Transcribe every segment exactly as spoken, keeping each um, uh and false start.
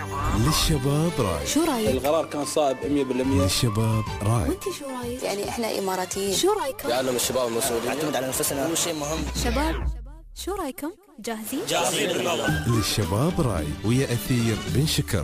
للشباب راي. شو رايك؟ القرار كان صائب مية بالمية. للشباب راي. وانت شو رايك؟ يعني احنا اماراتيين. شو رايكم؟ تعلم الشباب المسؤولين نعتمد على نفسنا، هو شيء مهم. شباب شو رايكم؟ جاهزين؟ جاهزين بالله. للشباب راي ويا أثير بن شكر.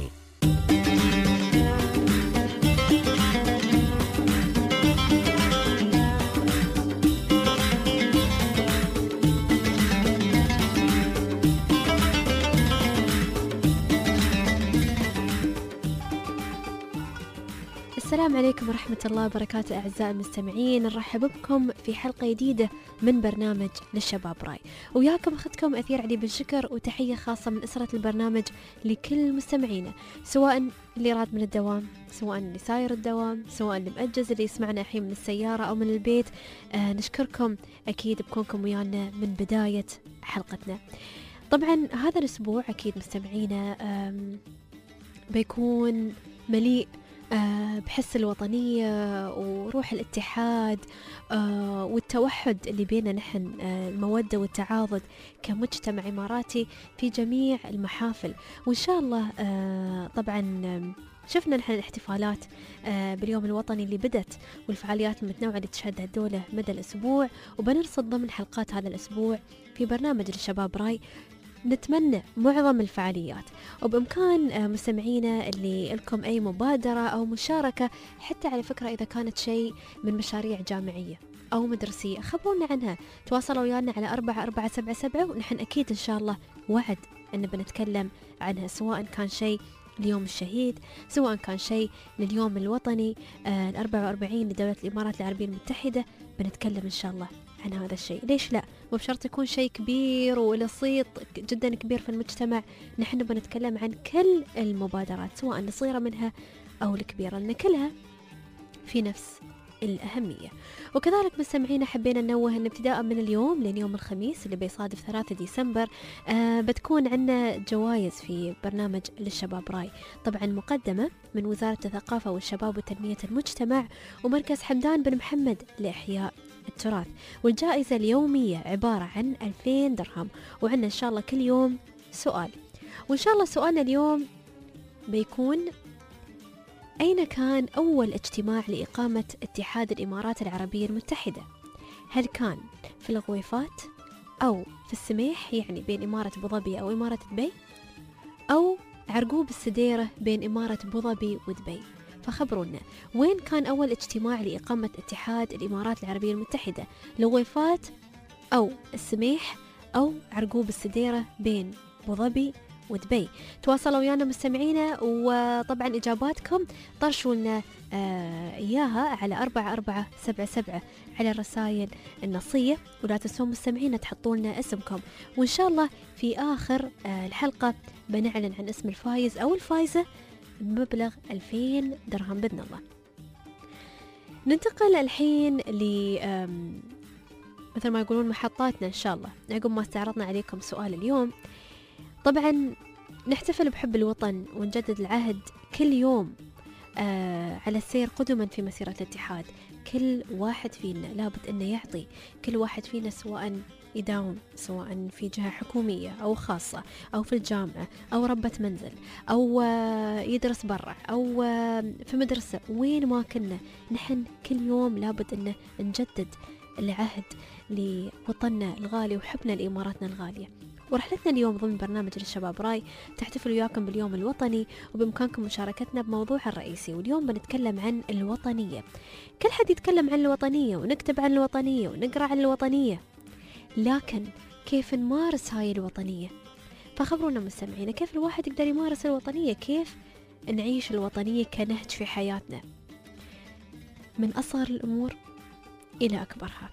السلام عليكم ورحمة الله وبركاته أعزائي المستمعين، نرحب بكم في حلقة جديدة من برنامج للشباب راي، وياكم أختكم أثير علي بن شكر، وتحية خاصة من أسرة البرنامج لكل مستمعينا، سواء اللي راد من الدوام، سواء اللي ساير الدوام، سواء اللي مأجز، اللي يسمعنا الحين من السيارة أو من البيت. آه نشكركم أكيد بكونكم ويانا من بداية حلقتنا. طبعا هذا الأسبوع أكيد مستمعينا بيكون مليء أه بحس الوطنية وروح الاتحاد أه والتوحد اللي بينا نحن، أه المودة والتعاضد كمجتمع إماراتي في جميع المحافل. وإن شاء الله أه طبعا شفنا نحن الاحتفالات أه باليوم الوطني اللي بدت، والفعاليات المتنوعة اللي تشهدها الدولة مدى الأسبوع، وبنرصد ضمن حلقات هذا الأسبوع في برنامج للشباب راي نتمنى معظم الفعاليات، وبإمكان مستمعينا اللي لكم أي مبادرة أو مشاركة، حتى على فكرة إذا كانت شيء من مشاريع جامعية أو مدرسية خبرونا عنها، تواصلوا ويانا على أربعة أربعة سبعة سبعة، ونحن أكيد إن شاء الله وعد أن بنتكلم عنها، سواء كان شيء ليوم الشهيد، سواء كان شيء لليوم الوطني آه الأربعة وأربعين لدولة الإمارات العربية المتحدة، بنتكلم إن شاء الله عن هذا الشيء. ليش لا؟ مو بشرط يكون شيء كبير ولصيط جدا كبير في المجتمع، نحن بنتكلم عن كل المبادرات سواء الصغيرة منها أو الكبيرة، لأن كلها في نفس الأهمية. وكذلك مستمعينا حبينا ننوه أن ابتداء من اليوم لين يوم الخميس اللي بيصادف ثلاثة ديسمبر آه بتكون عندنا جوائز في برنامج للشباب راي، طبعا مقدمة من وزارة الثقافة والشباب وتنمية المجتمع ومركز حمدان بن محمد لإحياء التراث، والجائزة اليومية عبارة عن ألفين درهم، وعندنا إن شاء الله كل يوم سؤال. وإن شاء الله سؤالنا اليوم بيكون: أين كان أول اجتماع لإقامة اتحاد الإمارات العربية المتحدة؟ هل كان في الغويفات أو في السميح يعني بين إمارة أبو ظبي أو إمارة دبي، أو عرقوب السديرة بين إمارة أبو ظبي ودبي؟ فخبرونا وين كان أول اجتماع لإقامة اتحاد الإمارات العربية المتحدة، الغويفات أو السميح أو عرقوب السديرة بين أبو ظبي ودبي؟ تواصلوا ويانا مستمعينا، وطبعا إجاباتكم طرشوا لنا آه إياها على أربعة أربعة سبعة سبعة على الرسائل النصية، ولا تنسون مستمعينا تحطوا لنا اسمكم، وإن شاء الله في آخر آه الحلقة بنعلن عن اسم الفايز أو الفايزة بمبلغ ألفين درهم بإذن الله. ننتقل الحين ل مثل ما يقولون محطاتنا إن شاء الله، عقب ما استعرضنا عليكم سؤال اليوم. طبعا نحتفل بحب الوطن ونجدد العهد كل يوم آه على السير قدما في مسيرة الاتحاد. كل واحد فينا لابد أنه يعطي، كل واحد فينا سواء يداوم سواء في جهة حكومية أو خاصة أو في الجامعة أو ربة منزل أو آه يدرس برا أو آه في مدرسة، وين ما كنا نحن كل يوم لابد أنه نجدد العهد لوطننا الغالي وحبنا لإماراتنا الغالية. ورحلتنا اليوم ضمن برنامج للشباب راي تحتفل وياكم باليوم الوطني، وبإمكانكم مشاركتنا بموضوع الرئيسي، واليوم بنتكلم عن الوطنية. كل حد يتكلم عن الوطنية ونكتب عن الوطنية ونقرأ عن الوطنية، لكن كيف نمارس هاي الوطنية؟ فخبرونا مستمعينا كيف الواحد يقدر يمارس الوطنية، كيف نعيش الوطنية كنهج في حياتنا من أصغر الأمور إلى أكبرها.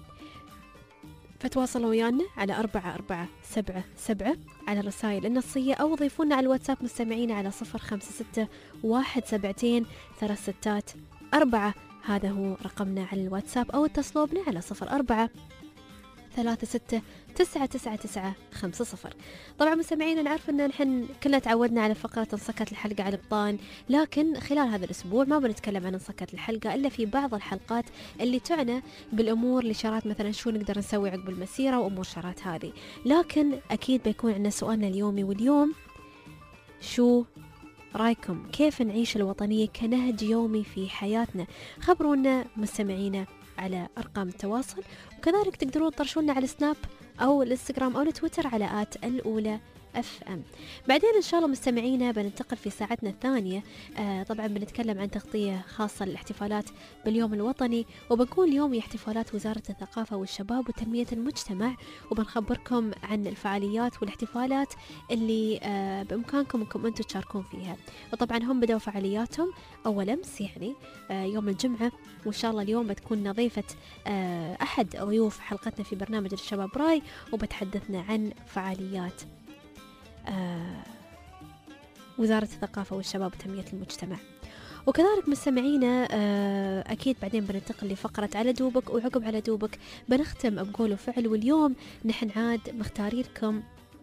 فتواصلوا ويانا على أربعة أربعة سبعة سبعة على الرسائل النصية، أو ضيفونا على الواتساب مستمعين على صفر خمسة ستة واحد سبعتين ثلاث ستات أربعة، هذا هو رقمنا على الواتساب، أو اتصلوا بنا على صفر أربعة ثلاثة ستة تسعة تسعة تسعة خمسة صفر. طبعا مستمعين نعرف أن نحن كلنا تعودنا على فقرة انصكت الحلقة على البطان، لكن خلال هذا الأسبوع ما بنتكلم عن انصكت الحلقة إلا في بعض الحلقات اللي تعنى بالأمور اللي شارات، مثلا شو نقدر نسوي عقب المسيرة وأمور شارات هذه. لكن أكيد بيكون عندنا سؤالنا اليومي، واليوم شو رايكم كيف نعيش الوطنية كنهج يومي في حياتنا؟ خبرونا مستمعينا على أرقام التواصل، وكذلك تقدرون تطرشونا على سناب أو الانستغرام أو التويتر على آت الأولى اف ام. بعدين ان شاء الله مستمعينا بننتقل في ساعتنا الثانيه، آه طبعا بنتكلم عن تغطيه خاصه للاحتفالات باليوم الوطني، وبنكون اليوم هي احتفالات وزاره الثقافه والشباب وتنميه المجتمع، وبنخبركم عن الفعاليات والاحتفالات اللي آه بامكانكم انكم انتم تشاركون فيها. وطبعا هم بدأوا فعالياتهم اول امس يعني آه يوم الجمعه، وان شاء الله اليوم بتكون ضيفه آه احد ضيوف حلقتنا في برنامج الشباب راي، وبتحدثنا عن فعاليات آه وزارة الثقافة والشباب وتنمية المجتمع. وكذلك مستمعينا آه أكيد بعدين بننتقل لفقرة على دوبك، وعقب على دوبك بنختم بقول وفعل. واليوم نحن عاد مختارين لكم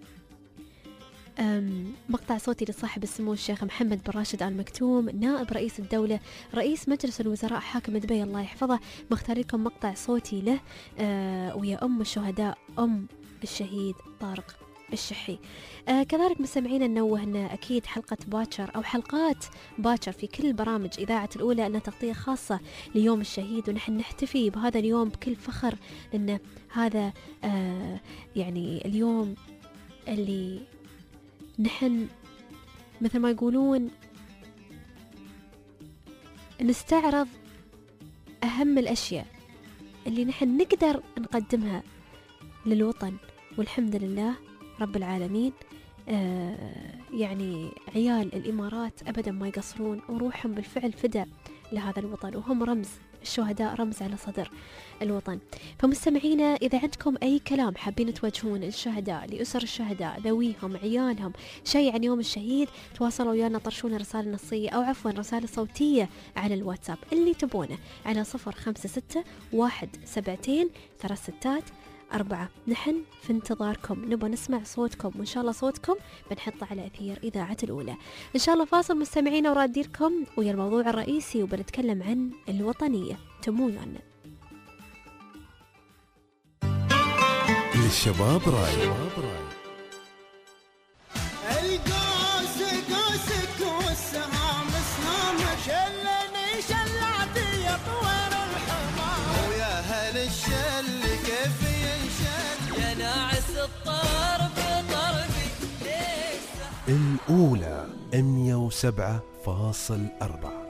مقطع صوتي لصاحب السمو الشيخ محمد بن راشد آل مكتوم نائب رئيس الدولة رئيس مجلس الوزراء حاكم دبي الله يحفظه. مختارين لكم مقطع صوتي له آه ويا أم الشهداء أم الشهيد طارق الشحي. آه كذلك مستمعينا ننوه أن أكيد حلقة باكر أو حلقات باكر في كل برامج إذاعة الأولى أنها تغطية خاصة ليوم الشهيد، ونحن نحتفي بهذا اليوم بكل فخر، لأن هذا آه يعني اليوم اللي نحن مثل ما يقولون نستعرض أهم الأشياء اللي نحن نقدر نقدمها للوطن. والحمد لله رب العالمين آه يعني عيال الإمارات أبدا ما يقصرون، وروحهم بالفعل فدى لهذا الوطن، وهم رمز الشهداء، رمز على صدر الوطن. فمستمعينا إذا عندكم أي كلام حابين توجهون للشهداء، لأسر الشهداء، ذويهم، عيالهم، شيء عن يوم الشهيد، تواصلوا ويانا، طرشونا رسالة نصية أو عفوا رسالة صوتية على الواتساب اللي تبونه على صفر خمسة ستة واحد سبعتين ثلاث ستات أربعة. نحن في انتظاركم، نبغى نسمع صوتكم، وإن شاء الله صوتكم بنحطه على أثير إذاعة الأولى. إن شاء الله فاصل مستمعينا وراديركم ويا الموضوع الرئيسي، وبنتكلم عن الوطنية. تمو ويانا. للشباب راي. القوس قوسك والسهام سهامك، شلني شلعتي يا طوير الحمام، ويا هل الشل كيف ينشل يا ناعس الطرب طربي ليش. الأولى مية وسبعة فاصل أربعة.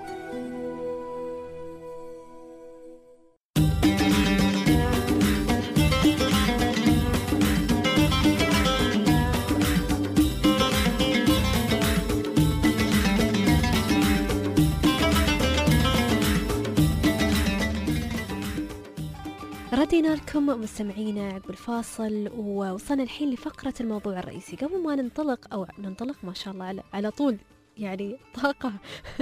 ردينا لكم مستمعينا عقب الفاصل، ووصلنا الحين لفقرة الموضوع الرئيسي. قبل ما ننطلق أو ننطلق ما شاء الله على, على طول يعني طاقة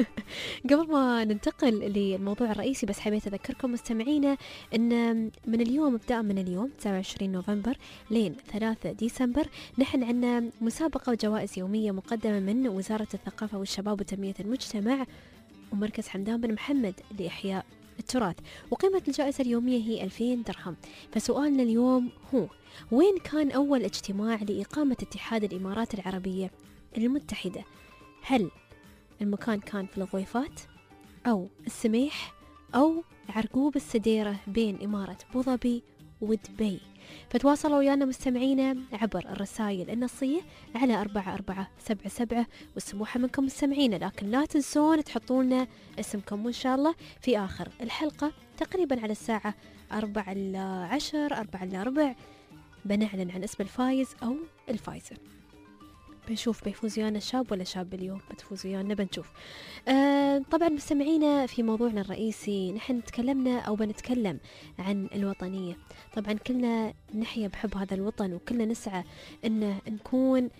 قبل ما ننتقل للموضوع الرئيسي، بس حبيت أذكركم مستمعينا أن من اليوم ابتداء من اليوم تسعة وعشرين نوفمبر لين ثلاثة ديسمبر نحن عندنا مسابقة وجوائز يومية مقدمة من وزارة الثقافة والشباب وتنمية المجتمع ومركز حمدان بن محمد لإحياء التراث، وقيمة الجائزة اليومية هي ألفين درهم. فسؤالنا اليوم هو: وين كان أول اجتماع لإقامة اتحاد الإمارات العربية المتحدة؟ هل المكان كان في الغويفات أو السميح أو عرقوب السديرة بين إمارة أبوظبي ودبي؟ فتواصلوا ويانا مستمعينا عبر الرسائل النصية على أربعة أربعة سبعة سبعة، والسموحة منكم مستمعينا، لكن لا تنسون تحطوا لنا اسمكم، وإن شاء الله في آخر الحلقة تقريبا على الساعة أربعة إلى عشر أربعة إلى ربع بنعلن عن اسم الفايز أو الفايزة. بنشوف بيفوز ويانا شاب ولا شاب اليوم، بتفوز ويانا بنشوف. آه طبعا مستمعينا في موضوعنا الرئيسي نحن تكلمنا أو بنتكلم عن الوطنية. طبعا كلنا نحيا بحب هذا الوطن، وكلنا نسعى أن نكون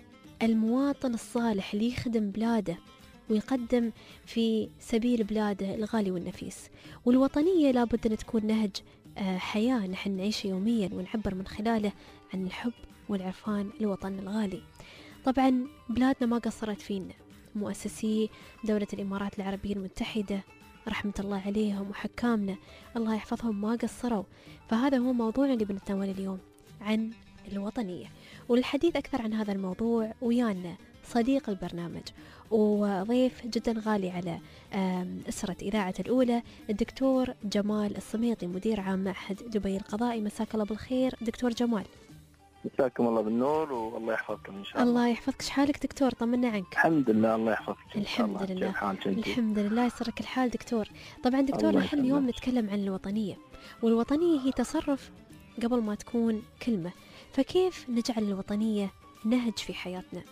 المواطن الصالح اللي يخدم بلاده ويقدم في سبيل بلاده الغالي والنفيس. والوطنية لابد أن تكون نهج آه حياة نحن نعيشه يوميا ونعبر من خلاله عن الحب والعرفان لوطننا الغالي. طبعا بلادنا ما قصرت فينا، مؤسسي دولة الإمارات العربية المتحدة رحمة الله عليهم وحكامنا الله يحفظهم ما قصروا. فهذا هو موضوع اللي بنتناوله اليوم عن الوطنية، والحديث أكثر عن هذا الموضوع ويانا صديق البرنامج وضيف جدا غالي على أسرة إذاعة الأولى، الدكتور جمال السميطي، مدير عام معهد دبي القضائي. مساك الله بالخير دكتور جمال. مساكم الله بالنور والله يحفظكم إن شاء الله. الله يحفظك. شحالك دكتور؟ طمنا عنك. الحمد لله الله يحفظك. الحمد لله. الحمد, الحمد لله يسرك الحال دكتور. طبعا دكتور نحن اليوم نتكلم عن الوطنية، والوطنية هي تصرف قبل ما تكون كلمة، فكيف نجعل الوطنية نهج في حياتنا؟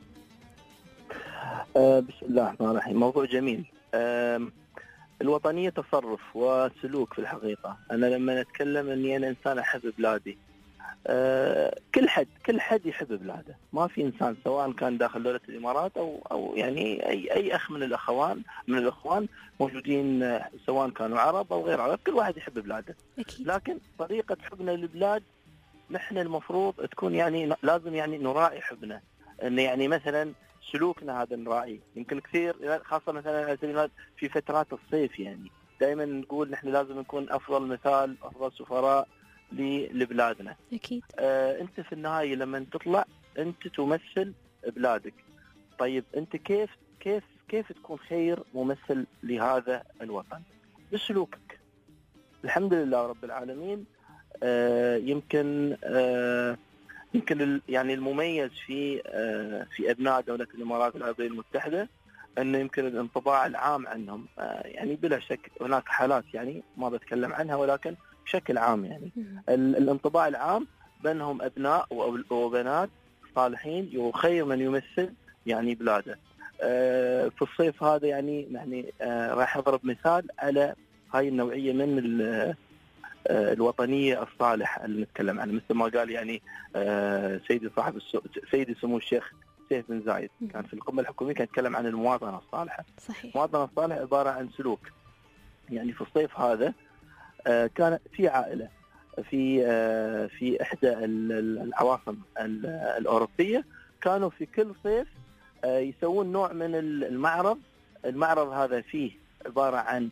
آه بسم الله الرحمن الرحيم. موضوع جميل. آه الوطنية تصرف وسلوك في الحقيقة. أنا لما نتكلم أني أنا إنسان أحب بلادي، أه كل حد كل حد يحب بلاده، ما في إنسان سواء كان داخل دولة الإمارات أو أو يعني أي أي أخ من الأخوان من الأخوان موجودين، سواء كانوا عرب أو غير عرب، كل واحد يحب بلاده. أكيد. لكن طريقة حبنا للبلاد نحن المفروض تكون يعني لازم يعني نراعي حبنا، إن يعني مثلا سلوكنا هذا نراعي. يمكن كثير خاصة مثلا في فترات الصيف يعني دائما نقول نحن لازم نكون أفضل مثال، أفضل سفراء لبلادنا. أكيد. آه أنت في النهاية لما تطلع أنت تمثل بلادك. طيب أنت كيف كيف كيف تكون خير ممثل لهذا الوطن؟ بسلوكك. الحمد لله رب العالمين. آه يمكن آه يمكن يعني المميز في آه في أبناء دولة الإمارات العربية المتحدة أنه يمكن الانطباع العام عنهم آه يعني بلا شك هناك حالات يعني ما بتكلم عنها، ولكن بشكل عام يعني الانطباع العام بأنهم أبناء وبنات صالحين وخير من يمثل يعني بلاده. آه في الصيف هذا يعني يعني آه راح أضرب مثال على هاي النوعية من آه الوطنية الصالحة اللي نتكلم عنها، مثل ما قال يعني آه سيدي صاحب سيدي سمو الشيخ سيف بن زايد كان في القمة الحكومية كان يتكلم عن المواطنة الصالحة. صحيح. المواطنة الصالحة عبارة عن سلوك. يعني في الصيف هذا آه كان في عائلة في آه في إحدى العواصم الأوروبية، كانوا في كل صيف آه يسوون نوع من المعرض. المعرض هذا فيه عبارة عن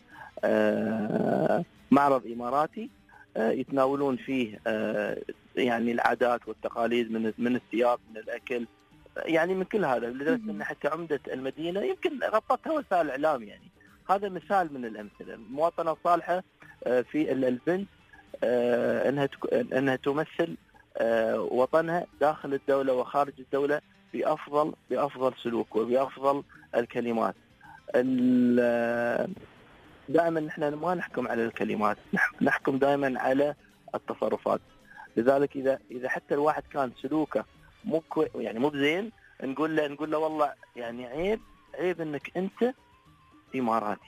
آه معرض إماراتي آه يتناولون فيه آه يعني العادات والتقاليد من من الثياب، من الأكل، يعني من كل هذا، لدرجة أن حتى عمدة المدينة يمكن غطتها وسائل الإعلام. يعني هذا مثال من الأمثلة. المواطنة الصالحة في البنت أنها أنها تمثل وطنها داخل الدولة وخارج الدولة بأفضل بأفضل سلوك وبأفضل الكلمات. دائما نحن ما نحكم على الكلمات، نحكم دائما على التصرفات. لذلك إذا إذا حتى الواحد كان سلوكه مو يعني مو زين، نقول له نقول له والله يعني عيب عيب انك انت اماراتي.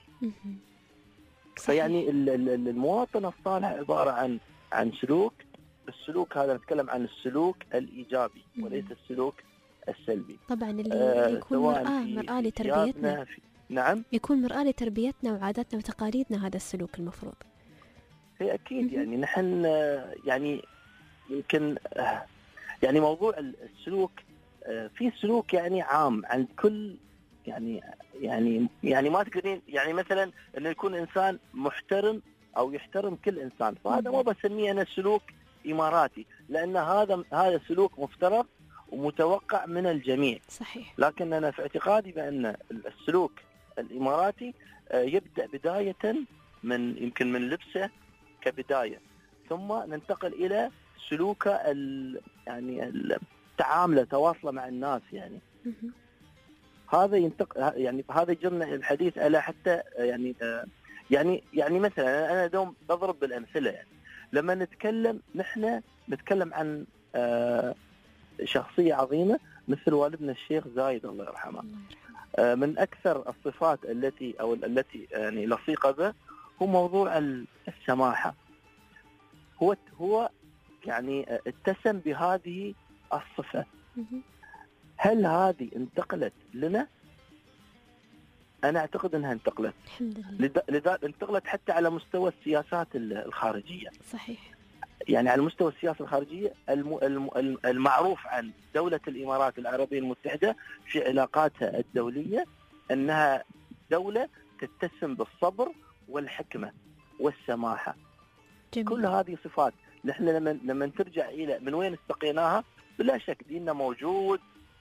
فيعني المواطن الصالح عباره عن عن سلوك. السلوك هذا نتكلم عن السلوك الايجابي وليس السلوك السلبي. طبعا اللي آه يكون مرآة مرآة لتربيتنا. في... نعم يكون مرآة لتربيتنا وعاداتنا وتقاليدنا هذا السلوك المفروض. هي اكيد. يعني نحن يعني يمكن يعني موضوع السلوك في سلوك يعني عام عند كل يعني يعني يعني ما تقدرين يعني مثلا انه يكون انسان محترم او يحترم كل انسان، فهذا ما بسميه انا سلوك اماراتي، لان هذا هذا سلوك مفترض ومتوقع من الجميع. صحيح. لكن انا في اعتقادي بان السلوك الاماراتي يبدا بدايه من يمكن من لبسه كبدايه، ثم ننتقل الى سلوكه ال يعني تعامله تواصله مع الناس. يعني هذا ينتقل يعني هذا يجرنا الحديث على حتى يعني يعني يعني مثلا انا دوم بضرب بالامثله. يعني لما نتكلم نحن نتكلم عن شخصيه عظيمه مثل والدنا الشيخ زايد الله يرحمه. من اكثر الصفات التي او التي يعني لصيقه به هو موضوع السماحه. هو هو يعني اتسم بهذه الصفة. هل هذه انتقلت لنا؟ أنا أعتقد أنها انتقلت. الحمد لله. لذا انتقلت حتى على مستوى السياسات الخارجية. صحيح. يعني على مستوى السياسة الخارجية المعروف عن دولة الإمارات العربية المتحدة في علاقاتها الدولية أنها دولة تتسم بالصبر والحكمة والسماحة. جميل. كل هذه صفات نحن لما لما ترجع الى من وين استقيناها، بلا شك ديننا موجود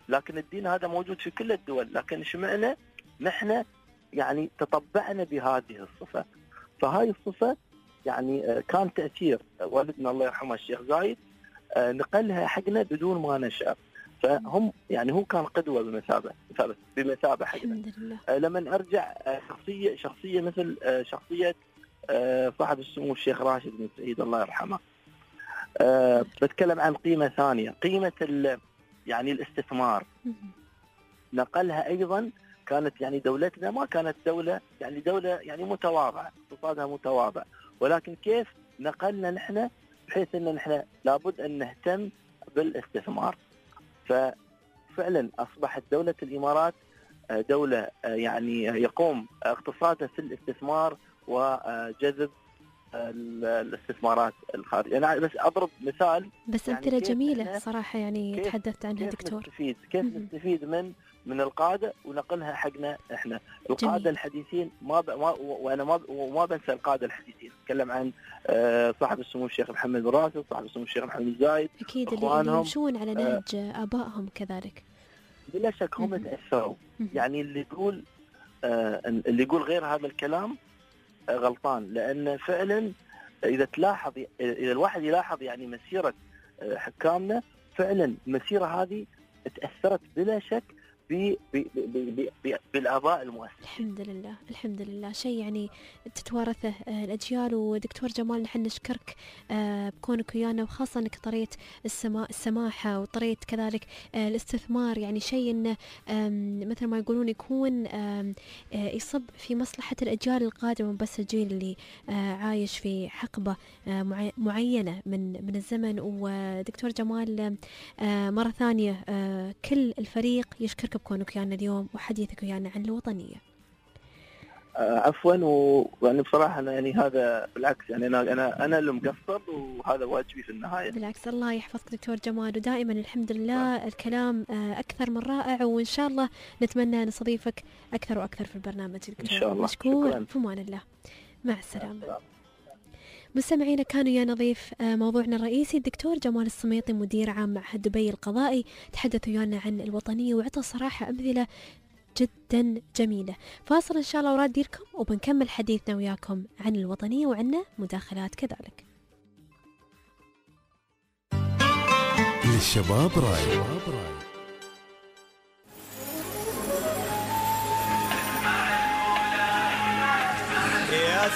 لكن الدين هذا موجود في كل الدول، لكن اشمعنا نحن يعني تطبعنا بهذه الصفة. فهاي الصفة يعني كان تأثير والدنا الله يرحمه الشيخ زايد، نقلها حقنا بدون ما نشأ. فهم يعني هو كان قدوة بمثابة بمثابة حقنا. لما أرجع شخصية شخصية مثل شخصية صاحب السمو الشيخ راشد بن سعيد الله يرحمه، بتكلم عن قيمة ثانية، قيمة يعني الاستثمار. نقلها أيضا، كانت يعني دولتنا ما كانت دولة يعني دولة يعني متواضعة، اقتصادها متواضع، ولكن كيف نقلنا نحن بحيث أن نحن لابد أن نهتم بالاستثمار. ففعلا أصبحت دولة الإمارات دولة يعني يقوم اقتصادها في الاستثمار وجذب الاستثمارات الخارجية. أنا بس أضرب مثال، بس أمثلة يعني جميلة صراحة يعني تحدثت عنها دكتور. كيف نستفيد كيف نستفيد من من القادة ونقلها حقنا إحنا القادة جميل. الحديثين ما, ب... ما وأنا ما وما بنسى القادة الحديثين. أتكلم عن صاحب السمو الشيخ محمد بن راشد، صاحب السمو الشيخ محمد بن زايد، أكيد اللي يمشون على نهج آه آبائهم كذلك. بلا شك هم تأثروا. يعني اللي يقول آه اللي يقول غير هذا الكلام آه غلطان، لأن فعلا إذا تلاحظ إذا الواحد يلاحظ يعني مسيرة آه حكامنا، فعلا المسيرة هذه تأثرت بلا شك بي بي بي بي بالآباء المؤسسين. الحمد لله الحمد لله، شيء يعني تتوارثه الأجيال. ودكتور جمال نحن نشكرك بكونك ويانا، وخاصة أنك طريقة السما السماحة وطريقة كذلك الاستثمار، يعني شيء إنه مثل ما يقولون يكون يصب في مصلحة الأجيال القادمة، بس الجيل اللي عايش في حقبة معينة من من الزمن. ودكتور جمال مرة ثانية كل الفريق يشكرك بكونك ويانا اليوم وحديثك ويانا عن الوطنية. عفوا، ويعني بصراحة أنا يعني هذا بالعكس، يعني أنا أنا أنا اللي مقصر وهذا واجبي في النهاية. بالعكس، الله يحفظك دكتور جمال، ودائما الحمد لله الكلام أكثر من رائع، وإن شاء الله نتمنى نستضيفك أكثر وأكثر في البرنامج دكتور. إن شاء الله. مشكور، في أمان الله، مع السلامة. مستمعينا، كانوا يا نظيف موضوعنا الرئيسي الدكتور جمال السميطي مدير عام معهد دبي القضائي، تحدث ويانا عن الوطنية وعطى صراحة أمثلة جدا جميلة. فاصل إن شاء الله وراد ديركم، وبنكمل حديثنا وياكم عن الوطنية وعنا مداخلات كذلك. للشباب راي. يا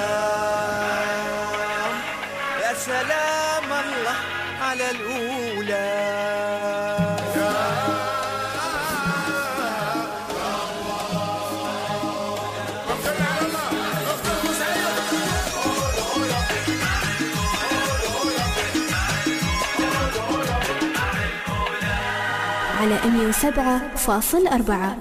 سلام يا سلام الله على الأولى. على مية وسبعة فاصل أربعة.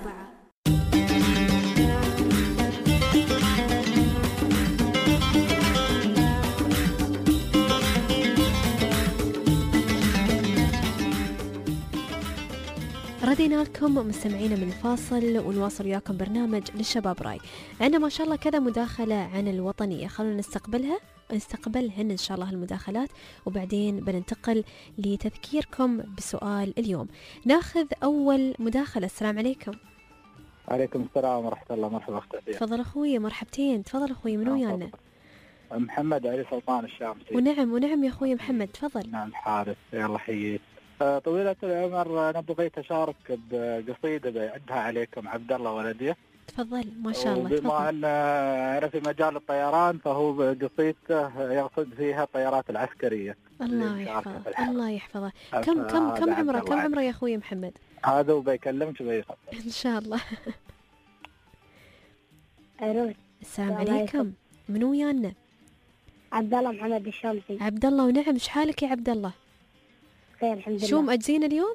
ردينا لكم مستمعينا من الفاصل، ونواصل وياكم برنامج للشباب راي. عندنا ما شاء الله كذا مداخلة عن الوطنية، خلونا نستقبلها نستقبلهن إن شاء الله المداخلات، وبعدين بننتقل لتذكيركم بسؤال اليوم. ناخذ أول مداخلة. السلام عليكم. عليكم السلام ورحمة الله. مرحبا أختي. تفضل أخوي. مرحبتين. تفضل أخوي. منو ويانا؟ محمد علي سلطان الشامسي. ونعم ونعم يا أخوي محمد، تفضل. نعم حارس، يلا حييك. طويلة العمر، أنا بغيت أشارك بقصيدة بيعدها عليكم عبد الله ولدي. تفضل. ما شاء الله. بما أن أنا في مجال الطيران، فهو بقصيدته يقصد فيها الطيارات العسكرية. الله يحفظه الله يحفظه. كم كم كم عمره كم عمره يا أخوي محمد؟ هذا وبيكلمك بيخطر إن شاء الله. أروح. السلام عليكم. منو ويانا؟ عبد الله محمد الشامسي. عبد الله. ونعم، ايش حالك يا عبد الله؟ خير الحمد لله. شو مأجزين اليوم؟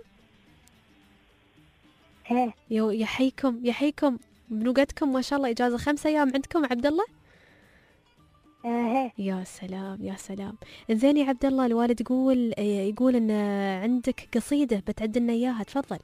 هيه. يو يحييكم يحييكم بنوقتكم ما شاء الله، إجازة خمسة أيام عندكم عبد الله؟ هيه. يا سلام يا سلام. إنزين يا عبد الله، الوالد يقول يقول إن عندك قصيدة بتعد لنا إياها، تفضل.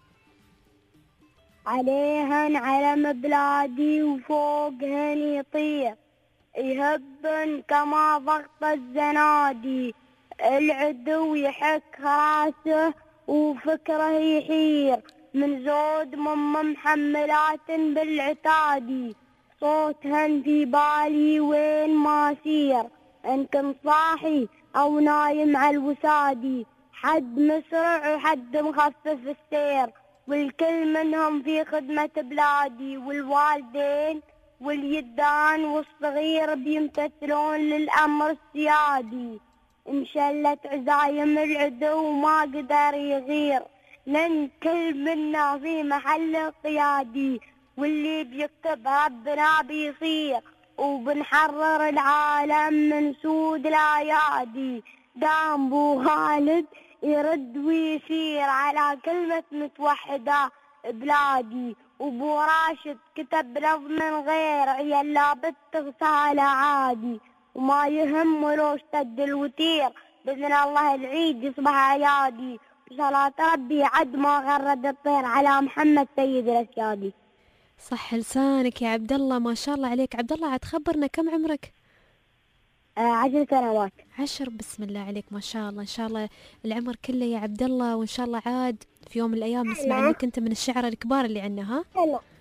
عليهن علم بلادي وفوقهن يطير، يهبن كما ضغط الزنادي، العدو يحك راسه وفكره يحير، من زود مم محملات بالعتادي، صوتهن في بالي وين ما سير، إن كنت صاحي أو نايم على الوسادي، حد مسرع وحد مخفف السير، والكل منهم في خدمة بلادي، والوالدين واليدان والصغير بيمتثلون للأمر السيادي، انشلت عزايم العدو وما قدر يغير، لأن كل منا في محل قيادي، واللي بيكتبها ربنا بيصير، وبنحرر العالم من سود الأيادي. دام بو خالد يرد ويسير على كلمة متوحدة بلادي، وبو راشد كتب لفظ من غير يلا بالتغسالة عادي، وما يهم لو اشتد الوتير، بإذن الله العيد يصبح عيادي، وصلاة ربي عد ما غرد الطير على محمد سيد الأسيادي. صح لسانك يا عبد الله، ما شاء الله عليك. عبد الله عاد خبرنا كم عمرك؟ آه عشر سنوات. عشر، بسم الله عليك ما شاء الله. ان شاء الله العمر كله يا عبد الله، وان شاء الله عاد في يوم من الايام نسمع انك انت من الشعراء الكبار اللي عندنا. ها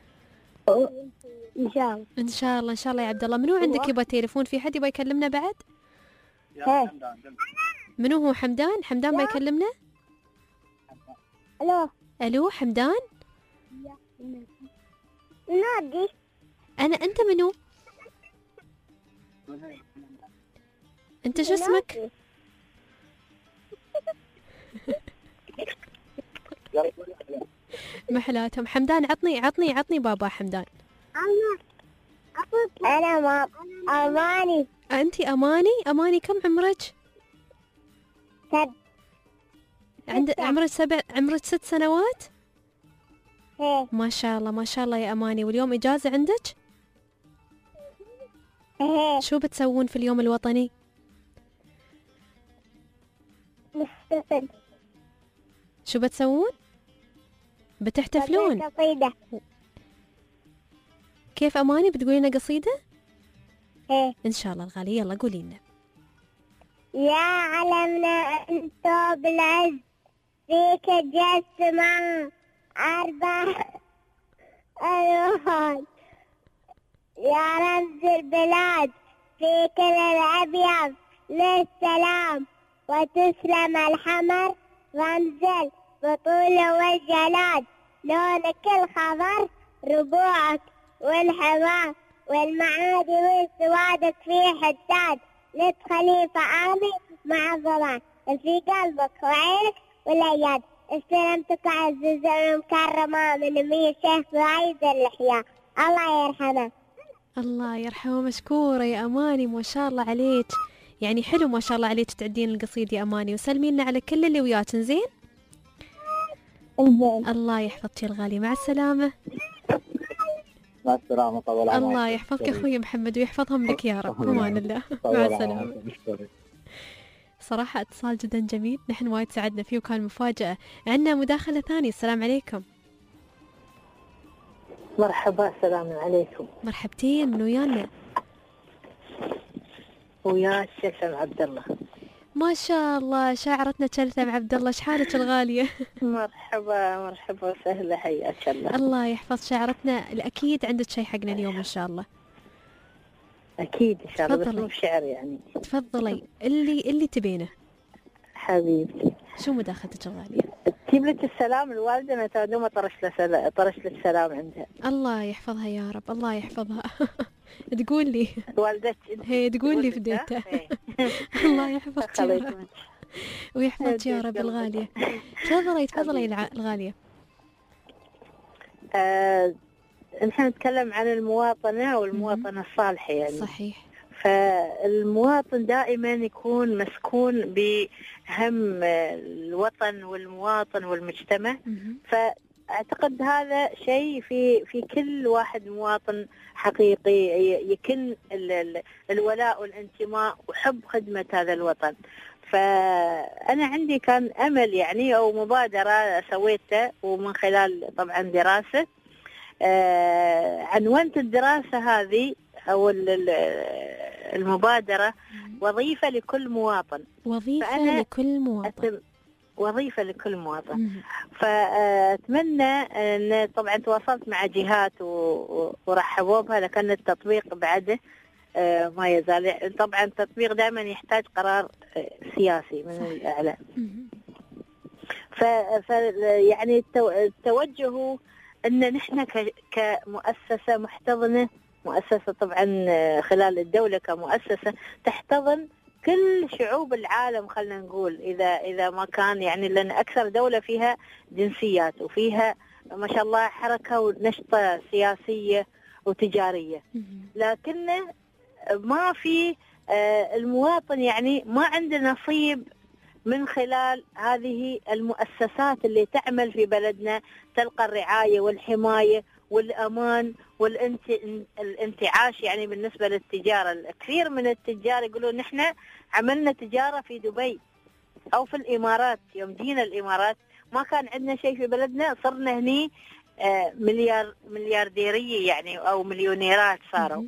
ان شاء الله ان شاء الله ان شاء الله يا عبد الله. منو عندك يبغى تليفون؟ في حد يبغى يكلمنا بعد؟ هي. منو هو؟ حمدان. حمدان بيكلمنا. الو الو حمدان. نادي. انا. انت منو؟ انت شو اسمك؟ محلاتهم. حمدان عطني عطني عطني بابا حمدان. انا ما اماني. انتي اماني. اماني كم عمرك؟ سب عند عمرك سبع عمرك ست سنوات؟ هي. ما شاء الله ما شاء الله يا اماني. واليوم اجازة عندك؟ هي. شو بتسوون في اليوم الوطني؟ نحتفل. شو بتسوون؟ بتحتفلون؟ قصيدة. كيف اماني بتقولي لنا قصيدة؟ هي. ان شاء الله الغالية، يلا قولي لنا. يا علمنا انت بالعز، فيك جسمة أربع ألوان، يا رمز البلاد في كل الأبيض للسلام، وتسلم الحمر رمز البطولة والجلاد، لونك الخضر ربوعك والحمار والمعادي وسوادك في حداد، لد خليفة آمي مع الظلام في قلبك وعينك والأياد، استلمتك عزيزة ومكرمة من مية شيخ بعيد اللحية، الله يرحمه. الله يرحمه. مشكورة يا أماني، ما شاء الله عليك. يعني حلو ما شاء الله عليك تعدين القصيدة يا أماني، وسلمي لنا على كل اللي وياك. زين زين. الله يحفظك يا الغالي، مع السلامة. مع السلامة. طول عمرك. الله يحفظك أخوي محمد ويحفظهم لك يا رب. أمان الله. مع السلامة. صراحة اتصال جدا جميل، نحن وايد سعدنا فيه وكان مفاجأة. عندنا مداخلة ثانية. السلام عليكم. مرحبا. السلام عليكم. مرحبتين. من ويانا؟ ويا شلثم عبد الله. ما شاء الله شاعرتنا شلثم عبد الله، شحالك الغالية؟ مرحبا مرحبا وسهلا، حياك الله. الله يحفظ شاعرتنا. الأكيد عندك شيء حقنا اليوم إن شاء الله. أكيد إن شاء الله، بس تفضلي. مو بشعر يعني. تفضلي اللي اللي تبينه. حبيبتي شو مداخلتك الغالية؟ تجيب لك السلام الوالدة، أنا تادوم طرش له سلام، طرش لك سلام عندها. الله يحفظها يا رب، الله يحفظها. تقول لي والدتك هي تقول لي فديتها. الله يحفظك يا رب ويحفظك يا رب الغالية. تفضلي تفضلي الغالية. آه، نحن نتكلم عن المواطنة والمواطنة الصالحة يعني. صحيح. فالمواطن دائما يكون مسكون بهم الوطن والمواطن والمجتمع. فأعتقد هذا شيء في في كل واحد مواطن حقيقي، يكن الولاء والانتماء وحب خدمة هذا الوطن. فأنا عندي كان أمل يعني أو مبادرة سويتها، ومن خلال طبعا دراسة آه عنونت الدراسة هذه أو المبادرة وظيفة لكل مواطن. وظيفة لكل مواطن. وظيفة لكل مواطن. فأتمنى أن طبعا تواصلت مع جهات ورحبوا بها، لكن التطبيق بعده ما يزال. طبعا التطبيق دائما يحتاج قرار سياسي من الإعلام. ف يعني التوجه أن نحن كمؤسسة محتضنة، مؤسسة طبعا خلال الدولة كمؤسسة تحتضن كل شعوب العالم، خلنا نقول إذا إذا ما كان يعني، لأن أكثر دولة فيها جنسيات وفيها ما شاء الله حركة ونشطة سياسية وتجارية، لكن ما في المواطن يعني ما عنده نصيب من خلال هذه المؤسسات اللي تعمل في بلدنا، تلقى الرعاية والحماية والأمان والانتعاش. يعني بالنسبة للتجارة، الكثير من التجار يقولون نحن عملنا تجارة في دبي أو في الإمارات، يوم جينا الإمارات ما كان عندنا شيء في بلدنا، صرنا هني مليار مليارديرية يعني أو مليونيرات صاروا.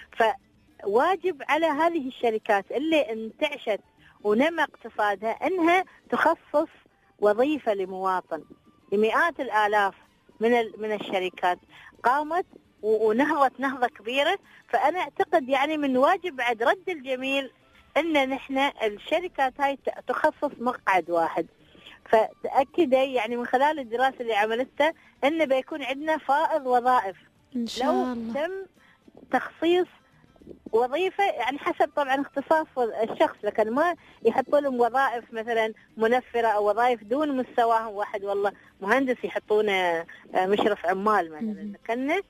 فواجب على هذه الشركات اللي انتعشت ونمى اقتصادها أنها تخصص وظيفة لمواطن. لمئات الآلاف من من الشركات قامت ونهضت نهضة كبيرة. فأنا أعتقد يعني من واجب بعد رد الجميل أن نحن الشركات هاي تخصص مقعد واحد. فتأكد يعني من خلال الدراسة اللي عملتها أن بيكون عندنا فائض وظائف إن شاء لو الله. تم تخصيص وظيفة يعني حسب طبعا اختصاص الشخص، لكن ما يحطوا لهم وظائف مثلا منفرة أو وظائف دون مستواهم. واحد والله مهندس يحطونه مشرف عمال مثلا، لكن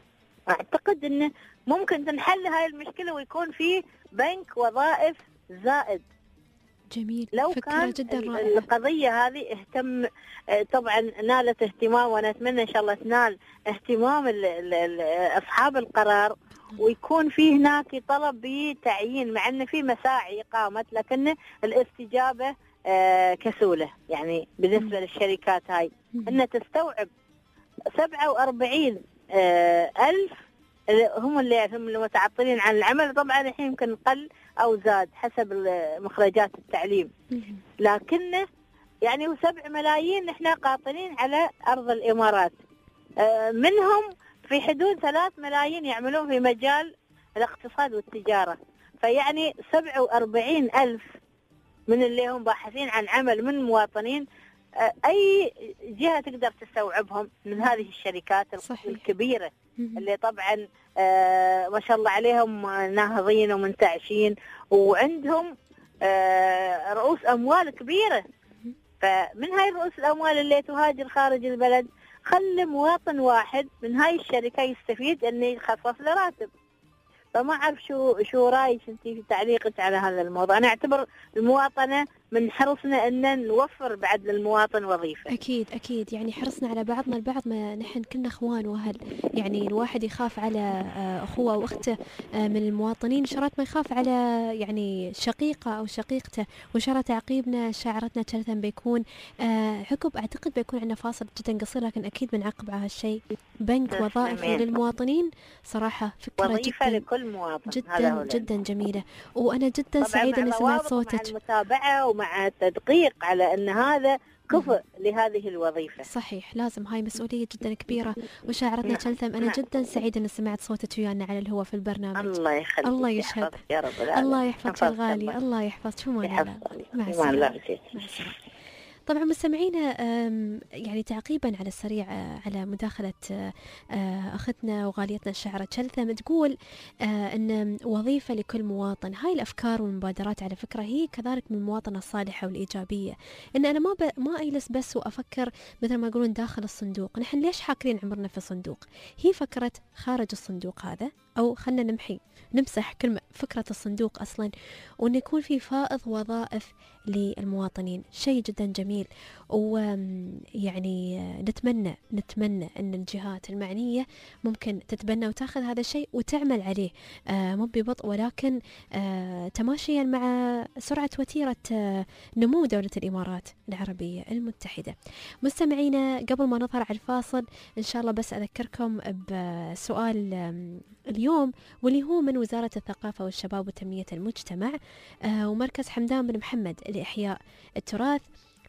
أعتقد أنه ممكن تنحل هاي المشكلة ويكون في بنك وظائف زائد. جميل، لو فكرة كان جدا رائعة. القضية هذه اهتم طبعا نالت اهتمام، ونتمنى إن شاء الله تنال اهتمام ال ال ال أصحاب القرار، ويكون في هناك طلب بتعيين، مع أن في مساعي قامت لكن الاستجابة آه كسولة. يعني بالنسبة للشركات هاي أنها تستوعب سبعة وأربعين آه ألف هم اللي هم المتعطلين عن العمل. طبعا الحين يمكن قل أو زاد حسب مخرجات التعليم، لكن يعني سبع ملايين نحن قاطنين على أرض الإمارات، آه منهم في حدود ثلاث ملايين يعملون في مجال الاقتصاد والتجارة. فيعني سبعة وأربعين ألف من اللي هم باحثين عن عمل من مواطنين، أي جهة تقدر تستوعبهم من هذه الشركات صحيح. الكبيرة اللي طبعا آه ما شاء الله عليهم ناهضين ومنتعشين وعندهم آه رؤوس أموال كبيرة. فمن هاي رؤوس الأموال اللي تهاجر خارج البلد، خلي مواطن واحد من هاي الشركة يستفيد أنه يخصص له راتب. فما أعرف شو شو رأيك أنت في تعليقك على هذا الموضوع. أنا أعتبر المواطنة من حرصنا أن نوفر بعد للمواطن وظيفة. أكيد أكيد، يعني حرصنا على بعضنا البعض، ما نحن كنا أخوان وأهل. يعني الواحد يخاف على أخوه وأخته من المواطنين شرط ما يخاف على يعني شقيقة أو شقيقته. وإن شاء الله تعقيبنا شاعرتنا ثلاثا بيكون عقب، أعتقد بيكون عندنا فاصل جدا قصير، لكن أكيد بنعقب على هالشيء. بنك وظائف للمواطنين صراحة فكرة وظيفة جدا لكل مواطن جدا جدا جميلة. وأنا جدا سعيدة أن سمعت صوتك. مع المتابعة ومع التدقيق على أن هذا كفء لهذه الوظيفة. صحيح، لازم، هاي مسؤولية جدا كبيرة. وشاعرتنا تلثم، أنا جدا سعيدة أن سمعت صوتك ويانا على الهواء في البرنامج. الله يخليك، الله يشهد يا رب العالمين. الله يحفظك الغالي، الله يحفظك. شو معنى مع السلامة. طبعا مستمعينا، يعني تعقيبا على السريع على مداخلة أختنا وغاليتنا الشاعرة تشلثم، تقول أن وظيفة لكل مواطن. هاي الأفكار والمبادرات على فكرة هي كذلك من المواطنة الصالحة والإيجابية. إن أنا ما ب... ما أجلس بس وأفكر مثل ما يقولون داخل الصندوق. نحن ليش حاكرين عمرنا في صندوق؟ هي فكرة خارج الصندوق هذا، أو خلنا نمحي نمسح كلمة فكرة الصندوق أصلا، وأن يكون في فائض وظائف للمواطنين. شيء جدا جميل. ويعني نتمنى نتمنى أن الجهات المعنية ممكن تتبنى وتأخذ هذا الشيء وتعمل عليه، آه مو ببطء ولكن آه تماشيا مع سرعة وتيرة آه نمو دولة الإمارات العربية المتحدة. مستمعينا، قبل ما نظهر على الفاصل إن شاء الله بس أذكركم بسؤال اليوم، واللي هو من وزارة الثقافة والشباب وتنمية المجتمع آه ومركز حمدان بن محمد لإحياء التراث.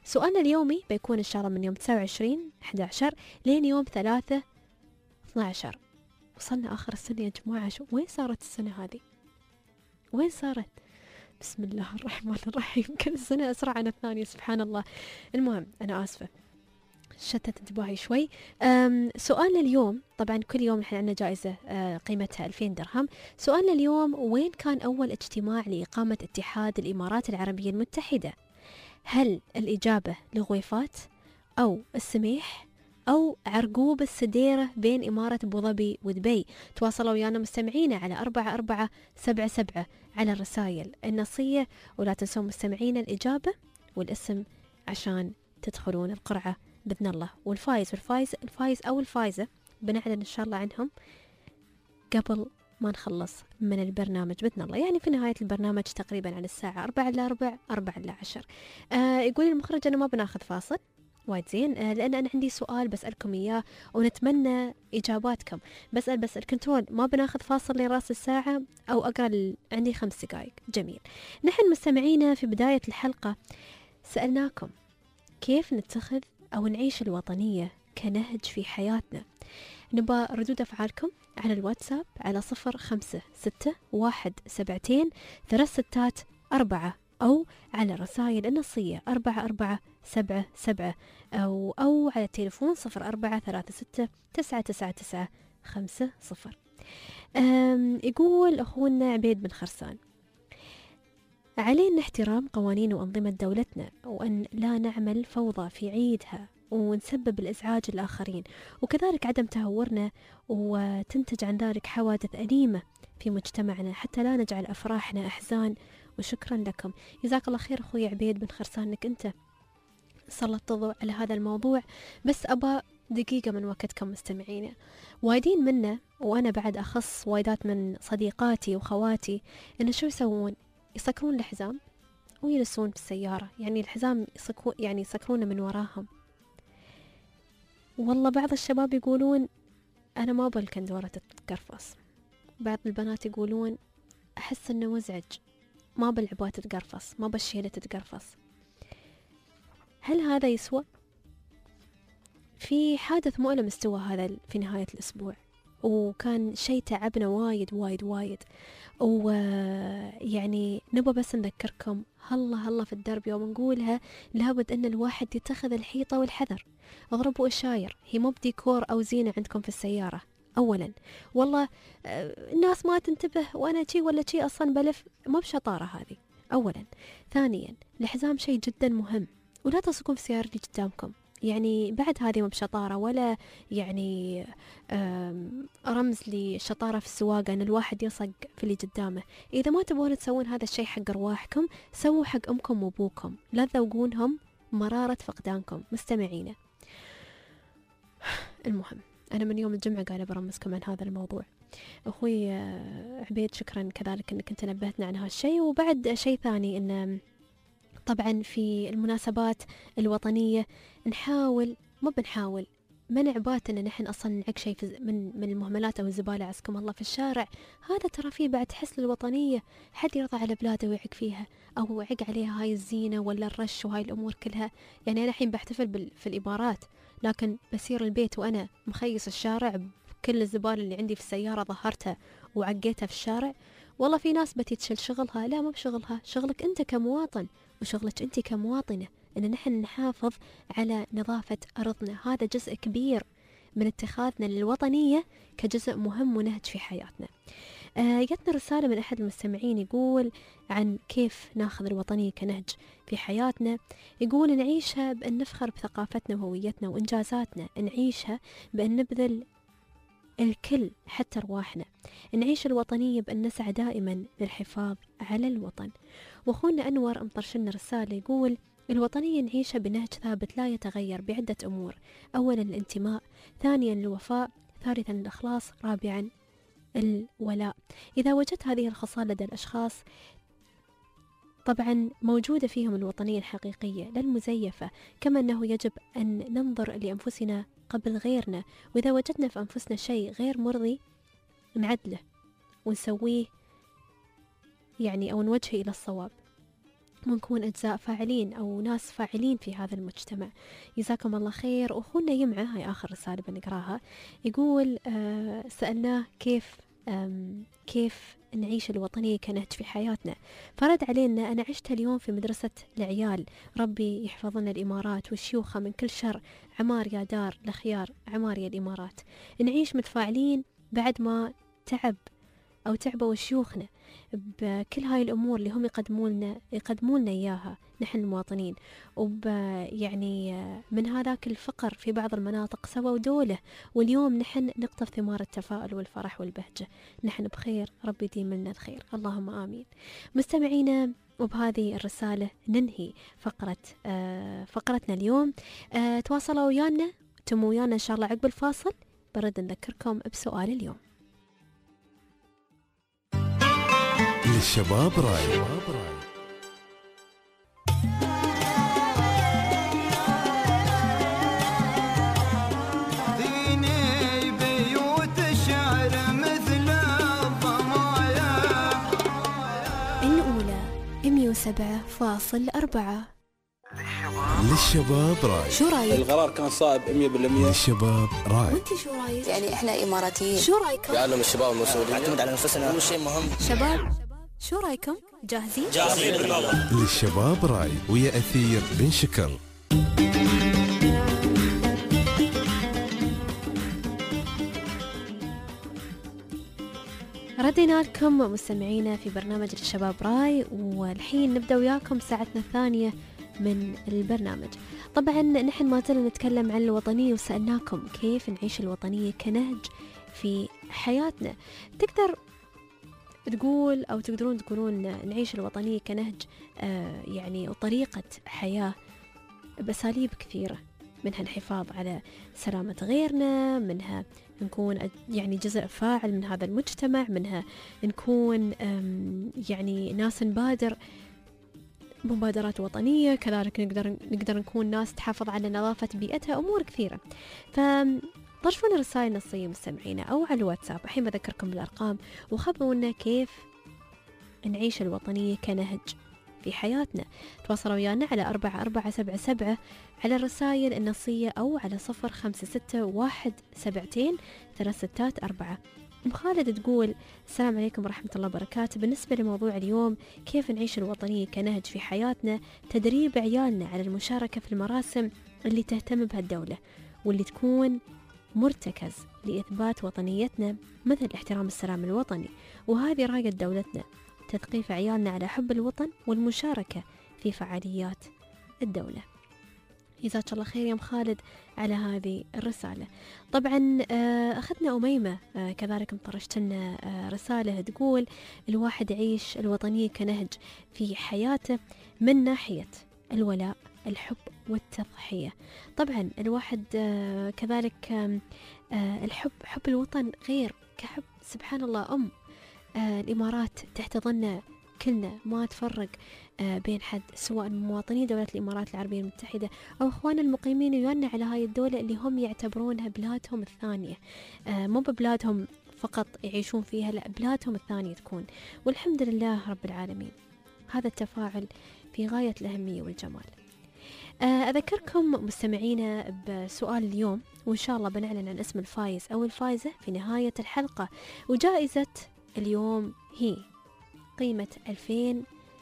سؤالنا اليومي بيكون إن شاء الله من يوم تسعة وعشرين أحد عشر لين يوم ثلاثة اثنا عشر. وصلنا آخر السنة يا جماعة، شو وين صارت السنة هذه؟ وين صارت؟ بسم الله الرحمن الرحيم، كل سنة أسرع عن الثانية سبحان الله. المهم أنا آسفة شتت انتباهي شوي. سؤالنا اليوم طبعا كل يوم نحن عندنا جائزة أه قيمتها ألفين درهم. سؤالنا اليوم: وين كان أول اجتماع لإقامة اتحاد الإمارات العربية المتحدة؟ هل الإجابة لغويفات أو السميح أو عرقوب السديرة بين إمارة أبو ظبي ودبي؟ تواصلوا ويانا مستمعينا على أربعة أربعة سبعة سبعة على الرسائل النصية، ولا تنسوا مستمعينا الإجابة والاسم عشان تدخلون القرعة بإذن الله. والفايز والفايز الفايز أو الفايزة بنعلن إن شاء الله عنهم قبل ما نخلص من البرنامج بإذن الله، يعني في نهاية البرنامج تقريبا على الساعة أربعة إلا ربع أربعة إلا عشر. آه يقول المخرج أنا ما بناخذ فاصل، وايد زين، آه لأن أنا عندي سؤال بسألكم إياه ونتمنى إجاباتكم. بسأل بس الكنترول ما بناخذ فاصل لراس الساعة أو أقرأ ال... عندي خمس دقايق. جميل. نحن مستمعينا في بداية الحلقة سألناكم كيف نتخذ أو نعيش الوطنية كنهج في حياتنا. نبى ردود أفعالكم على الواتساب على صفر خمسة ستة واحد سبعتين ثلاث ستات أربعة، أو على رسائل النصية أربعة أربعة سبعة سبعة، أو أو على التليفون صفر أربعة ثلاثة ستة تسعة تسعة تسعة خمسة صفر. يقول أخونا عبيد بن خرسان: علينا احترام قوانين وأنظمة دولتنا، وأن لا نعمل فوضى في عيدها ونسبب الإزعاج الآخرين، وكذلك عدم تهورنا وتنتج عن ذلك حوادث أليمة في مجتمعنا حتى لا نجعل أفراحنا أحزان. وشكرا لكم. جزاك الله خير أخوي عبيد بن خرسان إنك أنت سلطت الضوء على هذا الموضوع. بس أبا دقيقة من وقتكم مستمعينا. وايدين منا وأنا بعد أخص وايدات من صديقاتي وخواتي إن شو يسوون؟ يسكرون الحزام ويلسون بالسيارة، يعني الحزام يسكرون يعني يسكرونه من وراهم. والله بعض الشباب يقولون أنا ما أبغى الكندورة تتقرفص، بعض البنات يقولون أحس إنه مزعج، ما بالعبات تتقرفص، ما بالشيلة تتقرفص. هل هذا يسوى؟ في حادث مؤلم استوى هذا في نهاية الأسبوع، وكان شيء تعبنا وايد وايد وايد، ويعني نبغى بس نذكركم هلا هلا في الدرب يوم نقولها لابد أن الواحد يتخذ الحيطة والحذر. اضربوا الشاير، هي مو بديكور أو زينة عندكم في السيارة. أولا والله الناس ما تنتبه وأنا شي ولا شي أصلا بلف، ما بشطارة هذه أولا. ثانيا الحزام شيء جدا مهم، ولا تثقون في السيارة اللي قدامكم، يعني بعد هذه ما بشطارة ولا يعني رمز لشطارة في السواقة أن الواحد يلصق في اللي قدامه. إذا ما تبغون تسوون هذا الشيء حق أرواحكم، سووا حق أمكم وأبوكم، لا تذوقونهم مرارة فقدانكم. مستمعينا المهم أنا من يوم الجمعة قاعدة برمزكم عن هذا الموضوع. أخوي عبيد شكرا كذلك أنك أنت نبهتنا عن هالشيء. وبعد شيء ثاني أن طبعا في المناسبات الوطنية نحاول ما بنحاول منع بات ان نحن اصلا نعق شيء من من المهملات او الزباله عزكم الله في الشارع. هذا ترى فيه بعد حس للوطنيه، حد يرضى على بلاده ويعق فيها او يعق عليها هاي الزينه ولا الرش وهاي الامور كلها. يعني انا الحين بحتفل في الامارات لكن بسير البيت وانا مخيص الشارع بكل الزباله اللي عندي في السياره ظهرتها وعقيتها في الشارع. والله في ناس بتي تشيل شغلها، لا مو بشغلها، شغلك انت كمواطن وشغلك انت كمواطنه ان نحن نحافظ على نظافة أرضنا. هذا جزء كبير من اتخاذنا للوطنية كجزء مهم ونهج في حياتنا. آه جتنا رسالة من أحد المستمعين يقول عن كيف ناخذ الوطنية كنهج في حياتنا. يقول نعيشها بأن نفخر بثقافتنا وهويتنا وإنجازاتنا، نعيشها بأن نبذل الكل حتى رواحنا، نعيش الوطنية بأن نسعى دائما للحفاظ على الوطن. وأخونا أنور مطرشلنا رسالة يقول الوطنية نعيشها بنهج ثابت لا يتغير بعدة أمور. أولا الانتماء، ثانيا الوفاء، ثالثا الإخلاص، رابعا الولاء. إذا وجدت هذه الخصال لدى الأشخاص طبعا موجودة فيهم الوطنية الحقيقية لا المزيفة. كما أنه يجب أن ننظر لأنفسنا قبل غيرنا، وإذا وجدنا في أنفسنا شيء غير مرضي نعدله ونسويه يعني أو نوجهه إلى الصواب. ونكون أجزاء فاعلين أو ناس فاعلين في هذا المجتمع. جزاكم الله خير. وأخونا يمعة، هاي آخر رسالة بنقراها، يقول آه سألناه كيف كيف نعيش الوطنية كنهج في حياتنا، فرد علينا: أنا عشت اليوم في مدرسة العيال، ربي يحفظ لنا الإمارات والشيوخة من كل شر، عمار يا دار الخيار، عمار يا الإمارات. نعيش متفاعلين بعد ما تعب أو تعبوا شيوخنا بكل هاي الأمور اللي هم يقدموا لنا يقدموا لنا إياها نحن المواطنين، وب يعني من هذاك الفقر في بعض المناطق سووا دولة، واليوم نحن نقطف ثمار التفاؤل والفرح والبهجة. نحن بخير، ربي يديم لنا الخير، اللهم آمين. مستمعينا، وبهذه الرسالة ننهي فقرة آه فقرتنا اليوم. آه تواصلوا ويانا، تموا ويانا إن شاء الله عقب الفاصل. برد نذكركم بسؤال اليوم. للشباب راي. ديني بيوت الشعر مثل الضمايا. الأولى مية وسبعة فاصل أربعة. للشباب راي. شو رايك؟ القرار كان صائب مية بالمية. للشباب راي. وانت شو رايك؟ يعني احنا اماراتيين، شو رايكم؟ يعلم الشباب المسؤولين، نعتمد على انفسنا، هو شيء مهم. شباب شو رايكم؟ جاهزين؟ جاهزين بالنظر. للشباب راي ويا أثير بن شكر. ردينا لكم مستمعينا في برنامج الشباب راي، والحين نبدأ وياكم ساعتنا الثانية من البرنامج. طبعا نحن ما زلنا نتكلم عن الوطنية، وسألناكم كيف نعيش الوطنية كنهج في حياتنا. تقدر تقول أو تقدرون تقولون نعيش الوطنية كنهج آه يعني وطريقة حياة بأساليب كثيرة، منها الحفاظ على سلامة غيرنا، منها نكون يعني جزء فاعل من هذا المجتمع، منها نكون يعني ناس نبادر مبادرات وطنية، كذلك نقدر نقدر نكون ناس تحافظ على نظافة بيئتها، أمور كثيرة. فطرفونا رسائل نصية مستمعينا أو على الواتساب، الحين بذكركم بالأرقام، وخبرونا كيف نعيش الوطنية كنهج في حياتنا. تواصلوا ويانا على أربعة أربعة سبعة سبعة على الرسائل النصية أو على صفر خمسة ستة واحد سبعتين ثلاث ستات أربعة. أم خالد تقول: السلام عليكم ورحمة الله وبركاته. بالنسبة لموضوع اليوم، كيف نعيش الوطنية كنهج في حياتنا، تدريب عيالنا على المشاركة في المراسم اللي تهتم بها الدولة واللي تكون مرتكز لإثبات وطنيتنا، مثل احترام السلام الوطني، وهذه راية دولتنا، تثقيف عيالنا على حب الوطن والمشاركة في فعاليات الدولة. جزاك الله خير يا أم خالد على هذه الرسالة. طبعا أخذنا أميمة كذلك مطرشت لنا رسالة تقول: الواحد يعيش الوطنية كنهج في حياته من ناحية الولاء، الحب والتضحية. طبعا الواحد كذلك الحب، حب الوطن غير كحب سبحان الله أم الإمارات تحتضننا كلنا، ما تفرق بين حد، سواء مواطني دولة الإمارات العربية المتحدة أو أخواننا المقيمين ويانا على هاي الدولة اللي هم يعتبرونها بلادهم الثانية، مو ببلادهم فقط يعيشون فيها، لا بلادهم الثانية تكون. والحمد لله رب العالمين، هذا التفاعل في غاية الأهمية والجمال. أذكركم مستمعينا بسؤال اليوم، وإن شاء الله بنعلن عن اسم الفايز أو الفائزة في نهاية الحلقة. وجائزة اليوم هي قيمة ألفين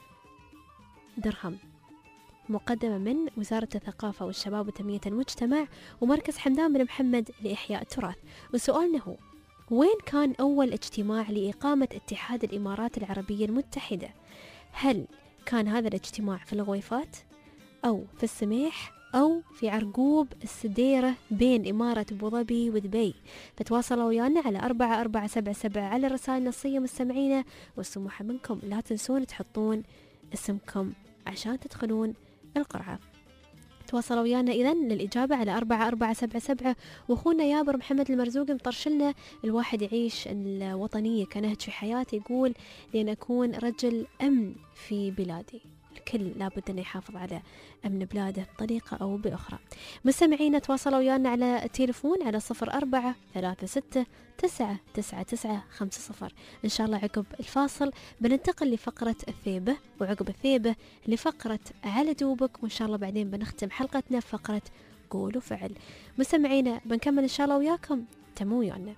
درهم، مقدمة من وزارة الثقافة والشباب وتنمية المجتمع ومركز حمدان بن محمد لإحياء التراث. وسؤالنا هو: وين كان أول اجتماع لإقامة اتحاد الإمارات العربية المتحدة؟ هل كان هذا الاجتماع في الغويفات أو في السميح أو في عرقوب السديرة بين إمارة أبو ظبي ودبي؟ فتواصلوا ويانا على أربعة أربعة سبعة سبعة على الرسائل النصية مستمعينا، والسموحة منكم لا تنسون تحطون اسمكم عشان تدخلون القرعة. تواصلوا ويانا إذن للإجابة على أربعة أربعة سبعة سبعة. وأخونا يابر محمد المرزوق مطرشلنا: الواحد يعيش الوطنية كنهج في حياتي، يقول: لأن أكون رجل أمن في بلادي. الكل لابد أن يحافظ على أمن بلاده بطريقة أو بأخرى. مستمعينا تواصلوا ويانا على التليفون على صفر أربعة ثلاثة ستة تسعة تسعة تسعة خمسة صفر. إن شاء الله عقب الفاصل بننتقل لفقرة الثيبة، وعقب الثيبة لفقرة على دوبك، وإن شاء الله بعدين بنختم حلقتنا بفقرة قول وفعل. مستمعينا بنكمل إن شاء الله وياكم، تمو ويانا.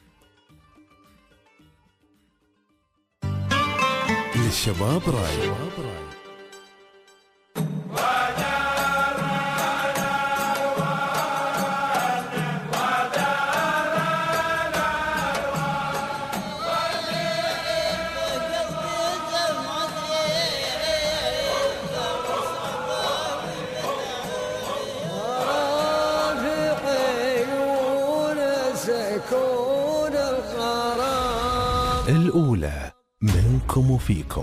للشباب راي. الأولى منكم وفيكم.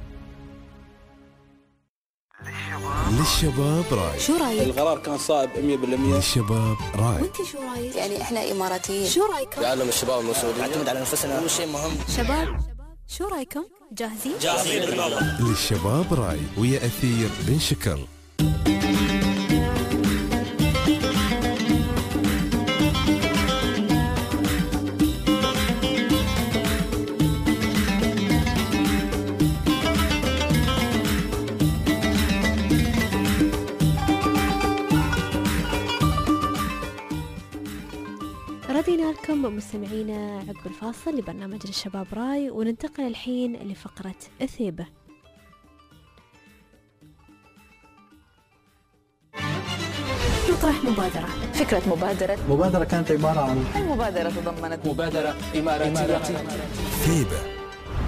للشباب راي. شو رايك؟ القرار كان صائب مية بالمية. للشباب راي. وانت شو رايك؟ يعني احنا اماراتيين. شو رايكم؟ يعلم الشباب المسؤولين نعتمد على انفسنا، اول شيء مهم. شباب شو رايكم؟ جاهزين؟ جاهزين بالموضوع. للشباب راي ويا أثير بن شكر. ردينا لكم مستمعينا عقب الفاصل لبرنامج الشباب راي، وننتقل الحين لفقرة الثيبة. نطرح مبادرة. فكرة مبادرة مبادرة كانت عبارة عن المبادرة تضمنت مبادرة إماراتية. ثيبة.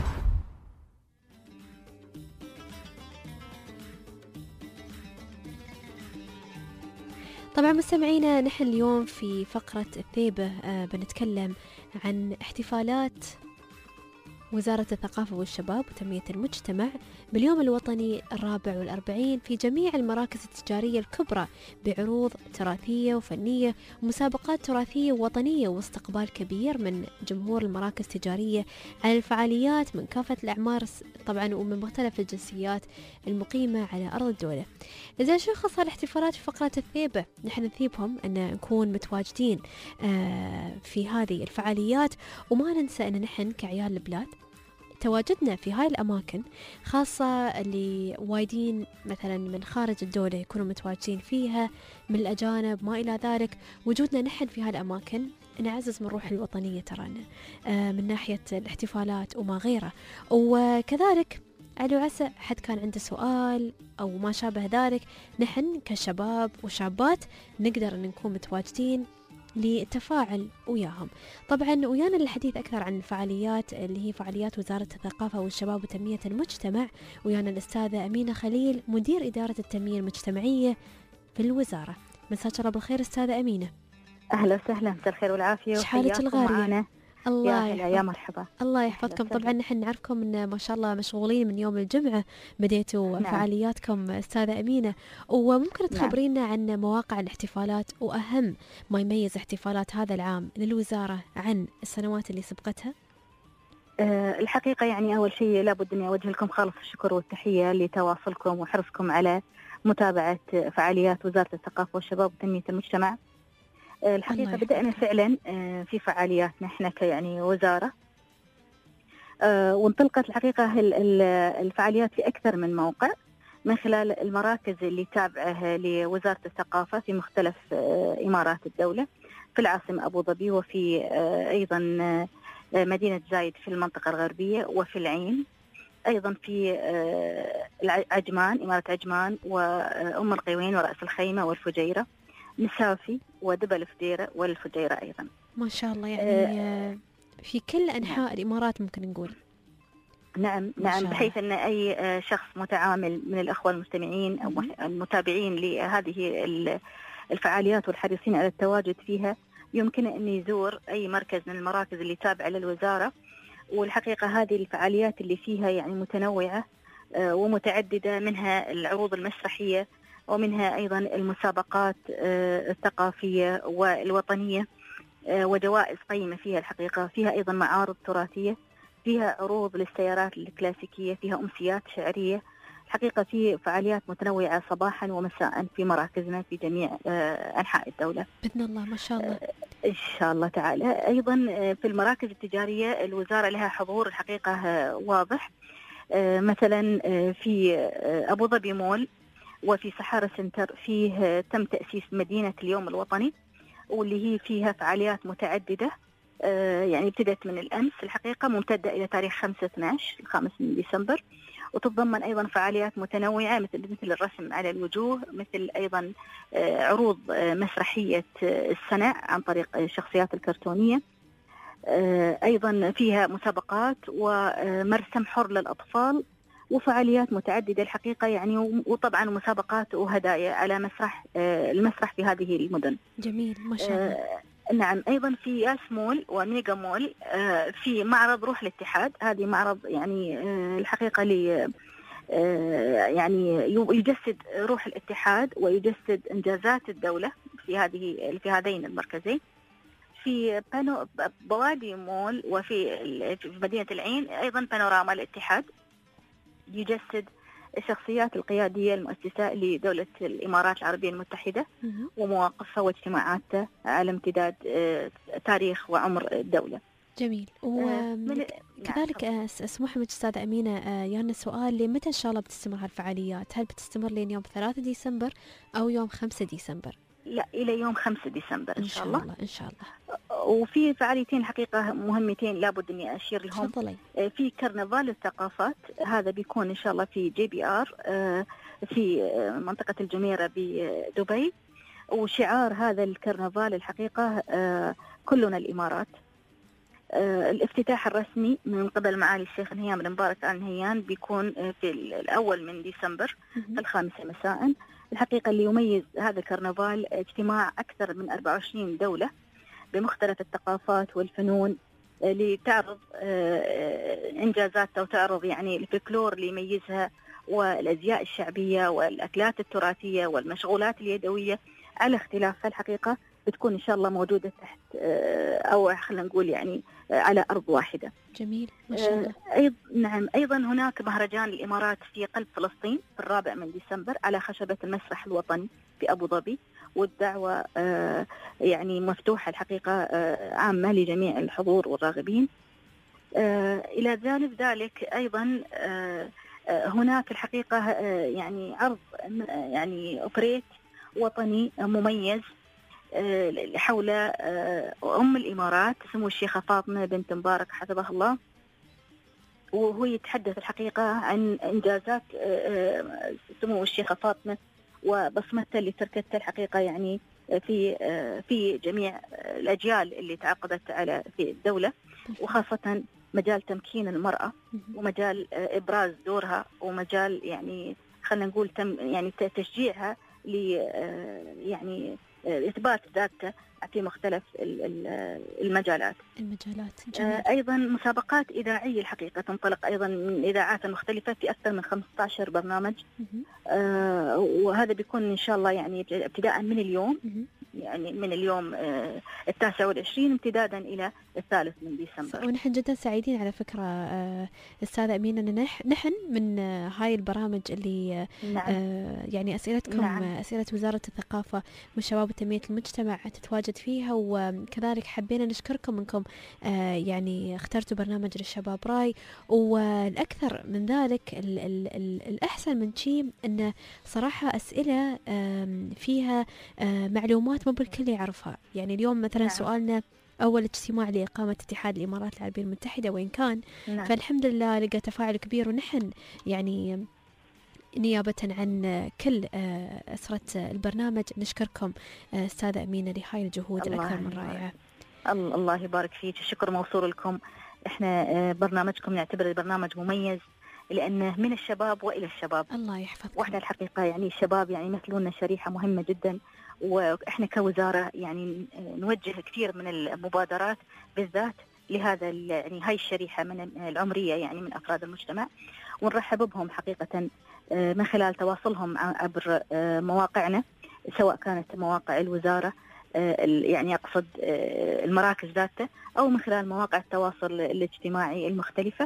طبعا مستمعينا نحن اليوم في فقرة الثيبة آه بنتكلم عن احتفالات وزارة الثقافة والشباب وتنمية المجتمع باليوم الوطني الرابع والأربعين في جميع المراكز التجارية الكبرى بعروض تراثية وفنية ومسابقات تراثية ووطنية، واستقبال كبير من جمهور المراكز التجارية على الفعاليات من كافة الأعمار طبعا ومن مختلف الجنسيات المقيمة على أرض الدولة. إذا شخص الاحتفالات في فقرة الثيبة نحن نثيبهم أن نكون متواجدين في هذه الفعاليات، وما ننسى أن نحن كعيال البلاد تواجدنا في هاي الأماكن، خاصة اللي وايدين مثلا من خارج الدولة يكونوا متواجدين فيها من الأجانب ما إلى ذلك. وجودنا نحن في هاي الأماكن نعزز من روح الوطنية ترانا آه من ناحية الاحتفالات وما غيره. وكذلك على عسى حد كان عنده سؤال أو ما شابه ذلك، نحن كشباب وشابات نقدر أن نكون متواجدين للتفاعل وياهم. طبعا ويانا الحديث أكثر عن الفعاليات اللي هي فعاليات وزارة الثقافة والشباب وتنمية المجتمع، ويانا الأستاذة أمينة خليل مدير إدارة التنمية المجتمعية في الوزارة. مساك الله بالخير أستاذة أمينة. أهلا وسهلا، مساء الخير والعافية. شحالة الغارية؟ الله يا, يا مرحبا. الله يحفظكم. طبعا نحن نعرفكم ان ما شاء الله مشغولين من يوم الجمعة بديتوا نعم. فعالياتكم أستاذة أمينة، وممكن تخبرينا نعم. عن مواقع الاحتفالات وأهم ما يميز احتفالات هذا العام للوزارة عن السنوات اللي سبقتها؟ أه الحقيقة يعني أول شيء لابد أني أوجه لكم خالص الشكر والتحية لتواصلكم وحرصكم على متابعة فعاليات وزارة الثقافة والشباب وتنمية المجتمع. الحقيقة بدأنا فعلا في فعالياتنا احنا كيعني وزارة، وانطلقت الحقيقة الفعاليات في أكثر من موقع من خلال المراكز اللي تابعة لوزارة الثقافة في مختلف إمارات الدولة، في العاصمة أبو ظبي، وفي أيضا مدينة زايد في المنطقة الغربية، وفي العين أيضا في عجمان إمارة عجمان وأم القوين ورأس الخيمة والفجيرة، نسافي ودبل فديرة والفجيرة أيضا. ما شاء الله، يعني آه في كل أنحاء نعم. الإمارات ممكن نقول. نعم نعم، بحيث أن أي شخص متعامل من الأخوة المستمعين أو المتابعين لهذه الفعاليات والحريصين على التواجد فيها يمكن أن يزور أي مركز من المراكز اللي تابعة للوزارة. والحقيقة هذه الفعاليات اللي فيها يعني متنوعة ومتعددة، منها العروض المسرحية ومنها أيضا المسابقات الثقافية والوطنية وجوائز قيمة فيها الحقيقة، فيها أيضا معارض تراثية، فيها عروض للسيارات الكلاسيكية، فيها أمسيات شعرية. حقيقة في فعاليات متنوعة صباحا ومساء في مراكزنا في جميع أنحاء الدولة بإذن الله. ما شاء الله. إن شاء الله تعالى. أيضا في المراكز التجارية الوزارة لها حضور الحقيقة واضح، مثلا في أبو ظبي مول وفي سحارة سنتر فيه تم تأسيس مدينة اليوم الوطني، واللي هي فيها فعاليات متعددة يعني ابتدت من الأمس الحقيقة ممتدة إلى تاريخ خمسة اثناشر الخامس من ديسمبر، وتتضمن أيضا فعاليات متنوعة مثل مثل الرسم على الوجوه، مثل أيضا عروض مسرحية السنة عن طريق الشخصيات الكرتونية، أيضا فيها مسابقات ومرسم حر للأطفال وفعاليات متعددة الحقيقة يعني، وطبعا مسابقات وهدايا على مسرح المسرح في هذه المدن. جميل ما شاء الله. نعم. أيضا في ياس مول وميجا مول في معرض روح الاتحاد، هذه معرض يعني الحقيقة لي يعني يجسد روح الاتحاد ويجسد إنجازات الدولة في هذه في هذين المركزين. في بانو بوادي مول وفي في مدينة العين أيضا بانوراما الاتحاد يجسد الشخصيات القيادية المؤسسة لدولة الإمارات العربية المتحدة ومواقفها واجتماعاتها على امتداد تاريخ وعمر الدولة. جميل. وكذلك اسمح لي أستاذة أمينة، يعني سؤال لمتى إن شاء الله بتستمر هالفعاليات؟ هل بتستمر لين يوم ثلاثة ديسمبر أو يوم خمسة ديسمبر؟ لا، إلى يوم خمسة ديسمبر إن, إن شاء الله. الله إن شاء الله. وفي فعاليتين حقيقة مهمتين لابد إني أشير لهم. تفضلي. في كرنفال الثقافات، هذا بيكون إن شاء الله في جي بي آر في منطقة الجميرة بدبي، وشعار هذا الكرنفال الحقيقة كلنا الإمارات. الافتتاح الرسمي من قبل معالي الشيخ نهيان بن مبارك آل نهيان بيكون في الأول من ديسمبر الخامسة مساء. الحقيقة اللي يميز هذا الكرنفال اجتماع أكثر من أربعة وعشرين دولة بمختلف الثقافات والفنون لتعرض إنجازاتها وتعرض يعني الفلكلور اللي يميزها والأزياء الشعبية والأكلات التراثية والمشغولات اليدوية على اختلافها الحقيقة بتكون إن شاء الله موجودة تحت أو خلينا نقول يعني على أرض واحدة. جميل ما شاء الله. أيضا نعم. أيضا هناك مهرجان الإمارات في قلب فلسطين في الرابع من ديسمبر على خشبة المسرح الوطني في أبو ظبي، والدعوة يعني مفتوحة الحقيقة عامة لجميع الحضور والراغبين. إلى جانب ذلك أيضا هناك الحقيقة يعني عرض يعني أوبريت وطني مميز حول أم الإمارات سمو الشيخة فاطمة بنت مبارك حفظها الله، وهو يتحدث الحقيقة عن إنجازات سمو الشيخة فاطمة وبصمتها اللي تركتها الحقيقة يعني في في جميع الأجيال اللي تعاقدت على في الدولة، وخاصة مجال تمكين المرأة ومجال إبراز دورها ومجال يعني خلينا نقول تم يعني تشجيعها ل يعني إثبات ذاتها في مختلف المجالات. المجالات. جميل. أيضا مسابقات إذاعية الحقيقة تنطلق أيضا من إذاعات مختلفة في أكثر من خمسة عشر برنامج، آه وهذا بيكون إن شاء الله يعني ابتداء من اليوم يعني من اليوم آه التاسع والعشرين امتدادا إلى الثالث من ديسمبر. ونحن جدا سعيدين على فكرة آه أستاذة أمينة أن نحن من آه هاي البرامج اللي نعم. آه يعني أسئلتكم نعم. أسئلة وزارة الثقافة والشباب وتنمية المجتمع تتواجد فيها، وكذلك حبينا نشكركم أنكم آه يعني اخترتوا برنامج للشباب راي. والأكثر من ذلك ال ال ال الأحسن من شيء أن صراحة أسئلة آه فيها آه معلومات مو بالكل يعرفها. يعني اليوم مثلا نعم. سؤالنا أول اجتماع لإقامة اتحاد الإمارات العربية المتحدة وين كان نعم. فالحمد لله لقى تفاعل كبير، ونحن يعني نيابة عن كل أسرة البرنامج نشكركم أستاذة أمينة لهاي الجهود الأكثر من رائعة. الله يبارك فيك، الشكر موصول لكم. احنا برنامجكم نعتبر برنامج مميز لأنه من الشباب وإلى الشباب. الله يحفظكم. واحنا الحقيقة يعني الشباب يعني يمثلون شريحة مهمة جدا، وإحنا كوزارة يعني نوجه كثير من المبادرات بالذات لهذا يعني هاي الشريحة من العمرية يعني من أفراد المجتمع، ونرحب بهم حقيقة من خلال تواصلهم عبر مواقعنا سواء كانت مواقع الوزارة يعني أقصد المراكز ذاتها أو من خلال مواقع التواصل الاجتماعي المختلفة.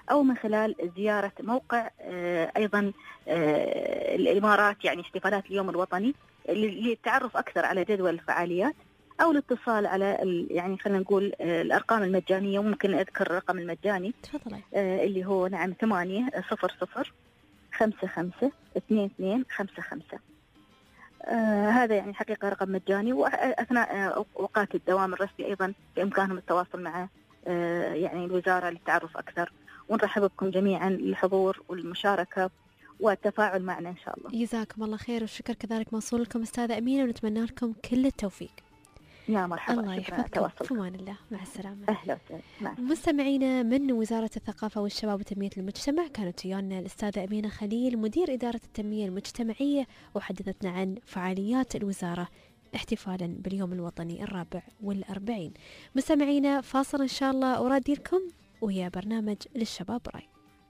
أو من خلال زيارة موقع أيضا الإمارات، يعني احتفالات اليوم الوطني، للتعرف أكثر على جدول الفعاليات، أو الاتصال على يعني خلينا نقول الأرقام المجانية. ممكن أذكر الرقم المجاني تفضلي. اللي هو نعم ثمانية صفر صفر خمسة خمسة اثنين اثنين خمسة خمسة. آه هذا يعني حقيقة رقم مجاني، وأثناء آه أوقات الدوام الرسمي أيضا بإمكانهم التواصل مع آه يعني الوزارة للتعرف أكثر. ونرحب بكم جميعا للحضور والمشاركة والتفاعل معنا إن شاء الله. جزاكم الله خير، والشكر كذلك موصول لكم أستاذة أمينة، ونتمنى لكم كل التوفيق. يا مرحبا. الله يحفظكم. في أمان الله. مع السلامة. أهلا وسهلا. مستمعينا من وزارة الثقافة والشباب وتنمية المجتمع، كانت ويانا الأستاذة أمينة خليل مدير إدارة التنمية المجتمعية، وحدثتنا عن فعاليات الوزارة احتفالا باليوم الوطني الرابع والأربعين. مستمعينا فاصل إن شاء الله وراديلكم ويا برنامج للشباب راي.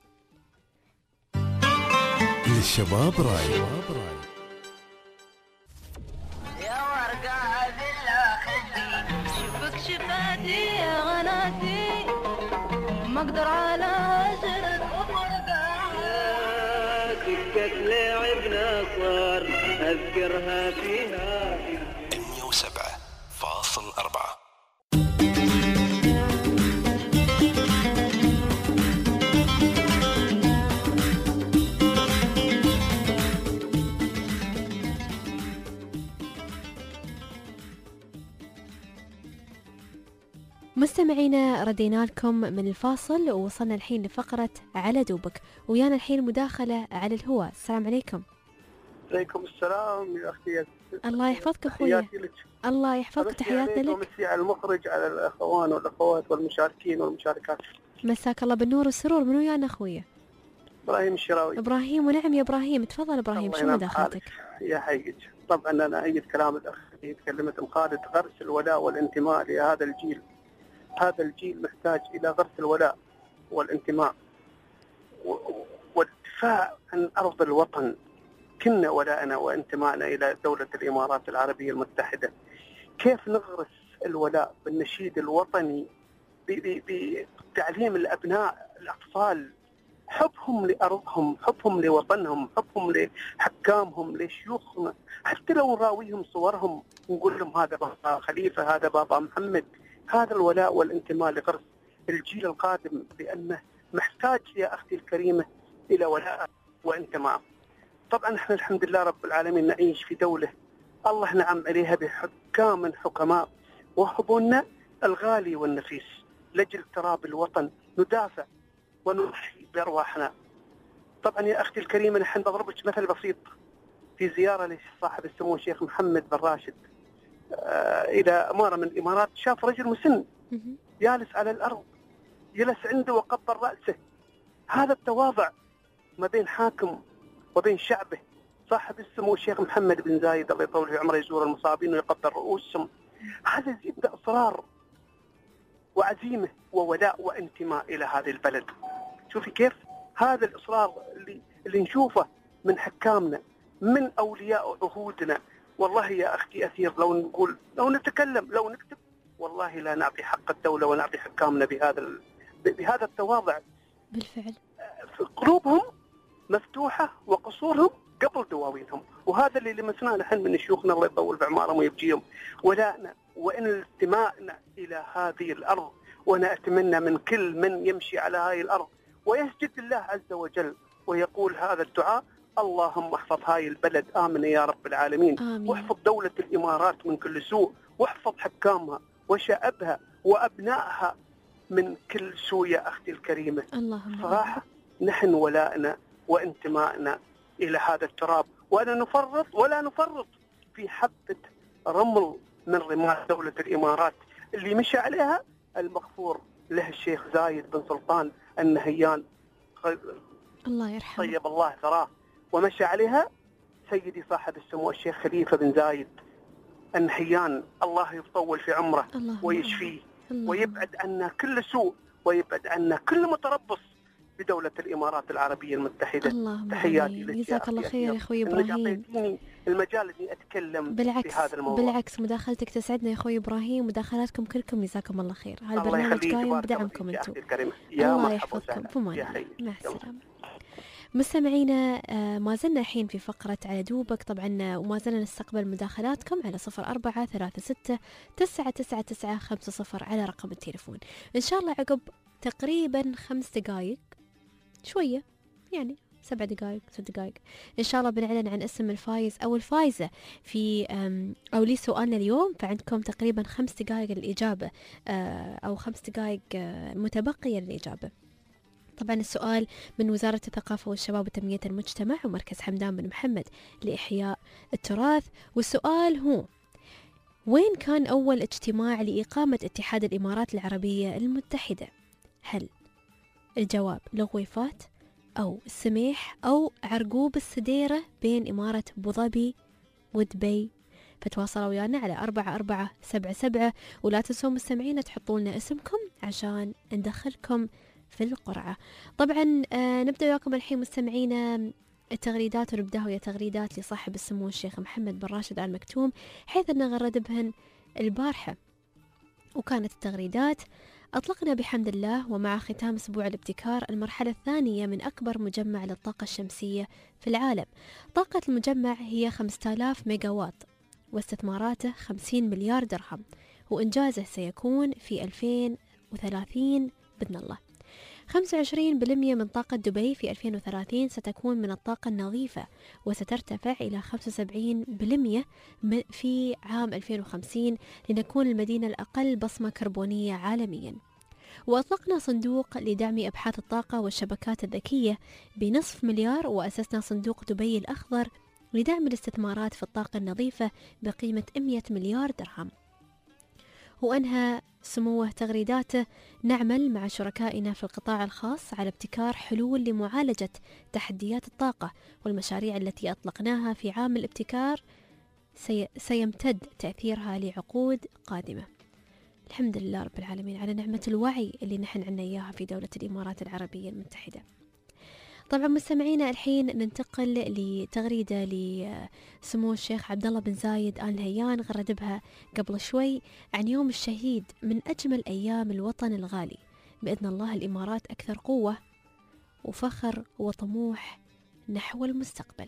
للشباب راي. يا ورقة بالله خدي شوفك شفاتي يا غناتي ما اقدر على عشرة ورقة دكة لعبنا صار اذكرها فيها مية وسبعة فاصل أربعة. مستمعينا ردينا لكم من الفاصل، ووصلنا الحين لفقرة على دوبك، ويانا الحين مداخلة على الهواء. السلام عليكم. عليكم السلام يا أختي. الله يحفظك أخويا. الله يحفظك، تحياتنا لك. ومسي على المخرج، على الأخوان والأخوات والمشاركين والمشاركات. مساك الله بالنور والسرور. من ويانا أخويا؟ إبراهيم الشراوي. إبراهيم، ونعم يا إبراهيم، تفضل إبراهيم، شو مداخلتك؟ يا حيج. طبعا أنا أيد كلام الأخ اللي تكلمت مخالد، غرس الولاء والانتماء لهذا الجيل. هذا الجيل محتاج إلى غرس الولاء والانتماء والدفاع عن أرض الوطن. كنا ولاءنا وانتمائنا إلى دولة الإمارات العربية المتحدة. كيف نغرس الولاء بالنشيد الوطني، بتعليم الأبناء الأطفال حبهم لأرضهم، حبهم لوطنهم، حبهم لحكامهم، لشيوخنا، حتى لو نراويهم صورهم ونقول لهم هذا بابا خليفة، هذا بابا محمد. هذا الولاء والانتماء لغرس الجيل القادم، لأنه محتاج يا أختي الكريمة إلى ولاء وانتماء. طبعا احنا الحمد لله رب العالمين نعيش في دولة الله نعم عليها بحكام حكماء وهبونا الغالي والنفيس. لجل تراب الوطن ندافع ونضحي بأرواحنا. طبعا يا أختي الكريمة نحن بضربك مثل بسيط. في زيارة لصاحب السمو الشيخ محمد بن راشد آه إلى أمارة من الإمارات، شاف رجل مسن جالس على الأرض جلس عنده وقبل رأسه. هذا التواضع ما بين حاكم وبين شعبه. صاحب السمو الشيخ محمد بن زايد الله يطول في عمره يزور المصابين ويقبل رؤوسهم. هذا يزيد إصرار وعزيمة وولاء وانتماء إلى هذه البلد. شوفي كيف هذا الإصرار اللي, اللي نشوفه من حكامنا، من أولياء عهودنا. والله يا أختي أثير لو نقول، لو نتكلم، لو نكتب، والله لا نعطي حق الدولة ونعطي حكامنا بهذا بهذا التواضع. بالفعل قلوبهم مفتوحة وقصورهم قبل دواوينهم. وهذا اللي لمسناه نحن من شيوخنا الله يطول في أعمارهم ويبجيهم. ولائنا وإن انتمائنا إلى هذه الأرض. وأنا أتمنى من كل من يمشي على هذه الأرض ويسجد لله عز وجل ويقول هذا الدعاء: اللهم احفظ هاي البلد آمنة يا رب العالمين. آمين. واحفظ دولة الإمارات من كل سوء، واحفظ حكامها وشعبها وأبنائها من كل سوء يا أختي الكريمة. اللهم صراحة نحن ولائنا وانتمائنا إلى هذا التراب، ولا نفرط ولا نفرط في حبة رمل من رمال دولة الإمارات اللي مشى عليها المغفور له الشيخ زايد بن سلطان النهيان الله يرحمه، طيب الله ثراه، ومشى عليها سيدي صاحب السمو الشيخ خليفة بن زايد النهيان الله يطول في عمره ويشفيه ويبعد عنا كل سوء ويبعد عنا كل متربص بدولة الإمارات العربية المتحدة. اللهم تحياتي آمين. لك جزاك الله خير يا أخوي إنك إبراهيم. أعطيتيني المجال إني أتكلم بالعكس في هذا الموضوع. بالعكس مداخلتك تسعدنا يا أخوي إبراهيم، مداخلاتكم كلكم جزاكم الله خير. الله هالبرنامج يخليك، قايم بارك الله بدعمكم فيك يا أنتم. أختي الكريمة. يا الله مرحبا يحفظكم. وسهلا. فمان يا الله. حي. مع يلا. السلامة. مستمعينا آه، ما زلنا الحين في فقرة على دوبك طبعا، آه، وما زلنا نستقبل مداخلاتكم على صفر أربعة ثلاثة ستة تسعة تسعة تسعة خمسة صفر على رقم التليفون. إن شاء الله عقب تقريبا خمس دقايق شوية، يعني سبع دقائق ست دقائق إن شاء الله بنعلن عن اسم الفايز أو الفايزة في أو لي سؤالنا اليوم. فعندكم تقريبا خمس دقائق للإجابة، آه، أو خمس دقائق آه، متبقية للإجابة. طبعا السؤال من وزارة الثقافة والشباب وتنمية المجتمع ومركز حمدان بن محمد لإحياء التراث، والسؤال هو: وين كان أول اجتماع لإقامة اتحاد الإمارات العربية المتحدة؟ هل الجواب لغويفات أو السميح أو عرقوب السديرة بين إمارة أبوظبي ودبي؟ فتواصلوا ويانا على أربعة أربعة سبعة سبعة، ولا تنسوا مستمعين تحطوا لنا اسمكم عشان ندخلكم في القرعة. طبعا آه نبدأ وياكم الحين مستمعينا التغريدات، ونبدأ ويا تغريدات لصاحب السمو الشيخ محمد بن راشد آل مكتوم، حيث أنه غرد بهن البارحة. وكانت التغريدات: أطلقنا بحمد الله ومع ختام أسبوع الابتكار المرحلة الثانية من أكبر مجمع للطاقة الشمسية في العالم. طاقة المجمع هي خمسة آلاف ميجاوات واستثماراته خمسين مليار درهم، وإنجازه سيكون في ألفين وثلاثين بإذن الله. خمسة وعشرين بالمئة من طاقة دبي في ألفين وثلاثين ستكون من الطاقة النظيفة، وسترتفع إلى خمسة وسبعين بالمئة في عام ألفين وخمسين لنكون المدينة الأقل بصمة كربونية عالميا. وأطلقنا صندوق لدعم أبحاث الطاقة والشبكات الذكية بنصف مليار، وأسسنا صندوق دبي الأخضر لدعم الاستثمارات في الطاقة النظيفة بقيمة مئة مليار درهم. وأنهى سموه تغريداته: نعمل مع شركائنا في القطاع الخاص على ابتكار حلول لمعالجة تحديات الطاقة، والمشاريع التي أطلقناها في عام الابتكار سي... سيمتد تأثيرها لعقود قادمة. الحمد لله رب العالمين على نعمة الوعي اللي نحن عنا إياها في دولة الإمارات العربية المتحدة. طبعا مستمعينا الحين ننتقل لتغريدة لسمو الشيخ عبد الله بن زايد آل نهيان، غرد بها قبل شوي عن يوم الشهيد: من أجمل أيام الوطن الغالي، بإذن الله الإمارات أكثر قوة وفخر وطموح نحو المستقبل.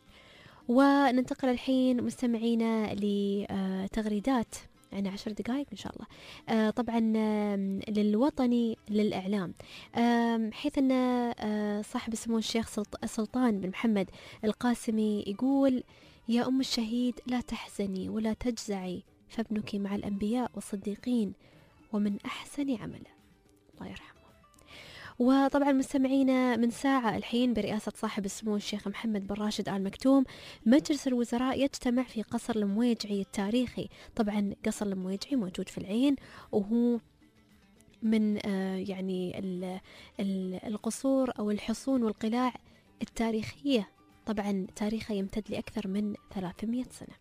وننتقل الحين مستمعينا لتغريدات يعني عشر دقائق إن شاء الله. آه طبعا آه للوطني للإعلام، آه حيث أن آه صاحب السمو الشيخ سلطان بن محمد القاسمي يقول: يا أم الشهيد لا تحزني ولا تجزعي، فابنك مع الأنبياء والصديقين ومن أحسن عمله. الله يرحمه. وطبعا مستمعينا من ساعة الحين برئاسة صاحب السمو الشيخ محمد بن راشد آل مكتوم مجلس الوزراء يجتمع في قصر المويجعي التاريخي. طبعا قصر المويجعي موجود في العين، وهو من آه يعني ال ال القصور أو الحصون والقلاع التاريخية، طبعا تاريخها يمتد لأكثر من ثلاثمئة سنة.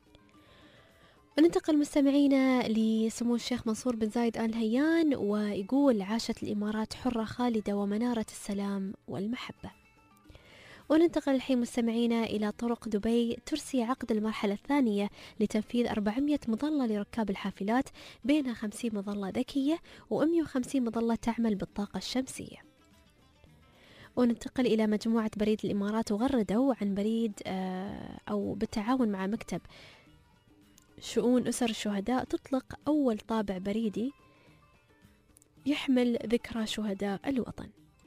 وننتقل مستمعينا لسمو الشيخ منصور بن زايد آل نهيان، ويقول: عاشت الإمارات حرة خالدة ومنارة السلام والمحبة. وننتقل الحين مستمعينا إلى طرق دبي، ترسي عقد المرحلة الثانية لتنفيذ أربعمئة مظلة لركاب الحافلات، بينها خمسين مظلة ذكية ومئة وخمسين مظلة تعمل بالطاقة الشمسية. وننتقل إلى مجموعة بريد الإمارات، وغردوا عن بريد أو بالتعاون مع مكتب شؤون أسر الشهداء تطلق أول طابع بريدي يحمل ذكرى شهداء الوطن.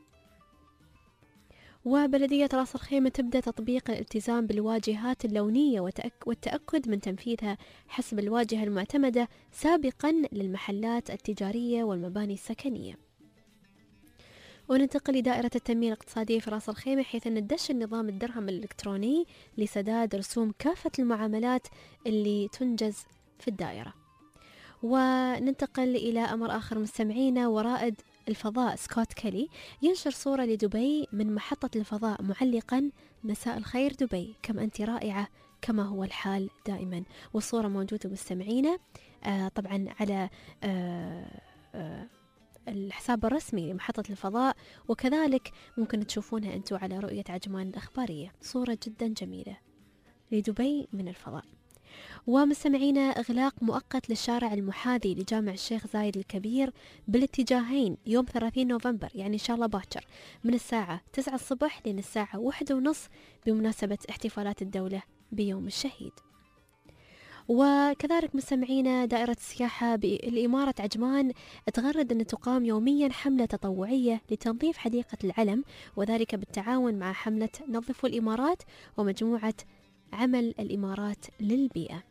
وبلدية راس الخيمة تبدأ تطبيق الالتزام بالواجهات اللونية والتأكد من تنفيذها حسب الواجهة المعتمدة سابقا للمحلات التجارية والمباني السكنية. وننتقل لدائرة التنمية الاقتصادية في راس الخيمة، حيث أن دش النظام الدرهم الإلكتروني لسداد رسوم كافة المعاملات اللي تنجز في الدائرة. وننتقل إلى أمر آخر مستمعينا، ورائد الفضاء سكوت كيلي ينشر صورة لدبي من محطة الفضاء معلقا: مساء الخير دبي، كم أنت رائعة كما هو الحال دائما. والصورة موجودة مستمعينا آه طبعا على آه آه الحساب الرسمي لمحطة الفضاء، وكذلك ممكن تشوفونها أنتوا على رؤية عجمان الأخبارية. صورة جدا جميلة لدبي من الفضاء. ومستمعينا، إغلاق مؤقت للشارع المحاذي لجامع الشيخ زايد الكبير بالاتجاهين يوم ثلاثين نوفمبر، يعني إن شاء الله باكر، من الساعة تسعة الصبح لين الساعة واحدة ونص بمناسبة احتفالات الدولة بيوم الشهيد. وكذلك مستمعينا، دائرة السياحة بالإمارة عجمان تغرد أن تقام يوميا حملة تطوعية لتنظيف حديقة العلم، وذلك بالتعاون مع حملة نظفوا الإمارات ومجموعة عمل الإمارات للبيئة.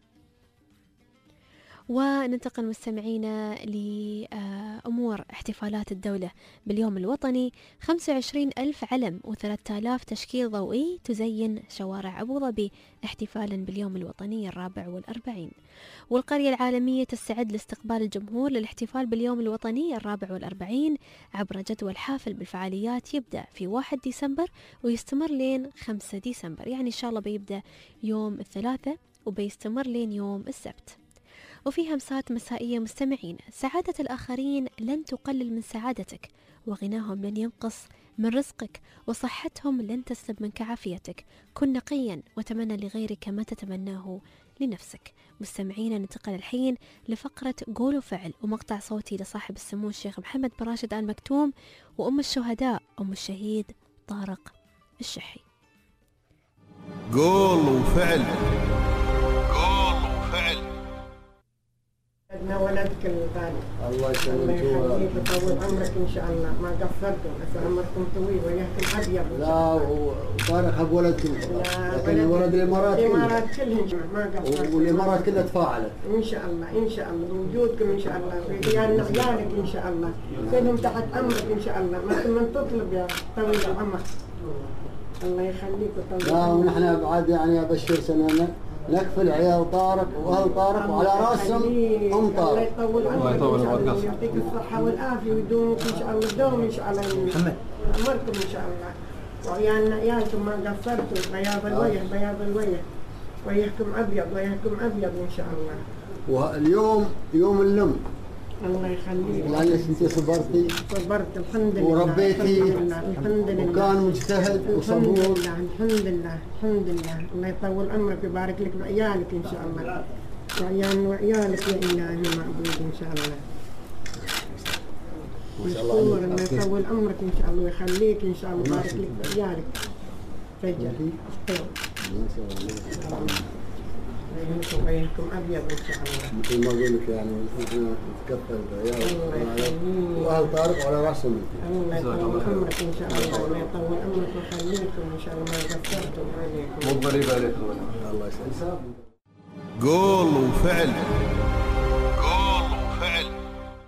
وننتقل مستمعينا لأمور احتفالات الدولة باليوم الوطني. خمسة وعشرين ألف علم وثلاثة آلاف تشكيل ضوئي تزين شوارع أبو ظبي احتفالا باليوم الوطني الرابع والأربعين. والقرية العالمية تستعد لاستقبال الجمهور للاحتفال باليوم الوطني الرابع والأربعين عبر جدول حافل بالفعاليات يبدأ في واحد ديسمبر ويستمر لين خمسة ديسمبر، يعني إن شاء الله بيبدأ يوم الثلاثاء وبيستمر لين يوم السبت. وفي همسات مسائية مستمعين: سعادة الآخرين لن تقلل من سعادتك، وغناهم لن ينقص من رزقك، وصحتهم لن تسلب منك عافيتك. كن نقيا وتمنى لغيرك ما تتمناه لنفسك. مستمعين، ننتقل الحين لفقرة قول وفعل ومقطع صوتي لصاحب السمو الشيخ محمد بن راشد آل مكتوم وأم الشهداء أم الشهيد طارق الشحي. قول وفعل. قول وفعل. أنا ولدك الغالي الله يسلمك الله يخليك ويطول عمرك إن شاء الله، ما قصرتم، بس عمركم طويل وياكم أبيض. لا وطارق أبو ولدكم، لكن ولد الإمارات الإمارات كلهم ما قصرتم، والإمارات كلها تفاعلت إن شاء الله إن شاء الله بوجودكم إن شاء الله، وعيالنا عيالك إن شاء الله كلهم تحت أمرك إن شاء الله، ما من تطلب يا طويل العمر. الله يخليك ويطول. لا ونحن بعد يعني أبشر سنة نكفل عيال طارق واهل طارق وعلى راسهم ام طارق. الله يطول عمرك ان شاء الله ويعطيك الصحه والعافيه ويدومك ان شاء الله، دوم ان شاء الله محمد عمركم ان شاء الله، وعيالنا عيالكم ما قصرتوا، بياض الوجه بياض الوجه وجهكم ابيض وجهكم ابيض ان شاء الله. واليوم يوم اللم. الله يخليك. لأنك انت صبرتي صبرت الحمد لله وربيتي الحمد لله وكان مجتهد وصبور. الحمد لله الحمد لله الحمد لله. الله يطول عمرك ويبارك لك بعيالك ان شاء الله، وعيالنا وعيالك يا الهي معبود ان شاء الله. مشكور. الله يطول عمرك ان شاء الله ويخليك ان شاء الله ويبارك لك بعيالك. فجأة وجهكم وجهكم ابيض ان شاء الله. مثل ما اقول لك يعني احنا نتكفل بعيال واهل طارق وعلى راسهم. الله يطول عمرك ان شاء الله، الله يطول عمرك ويخليكم ان شاء الله، ما قصرتم عليكم. مو غريب عليك الله يسلمك. قول وفعل. قول وفعل.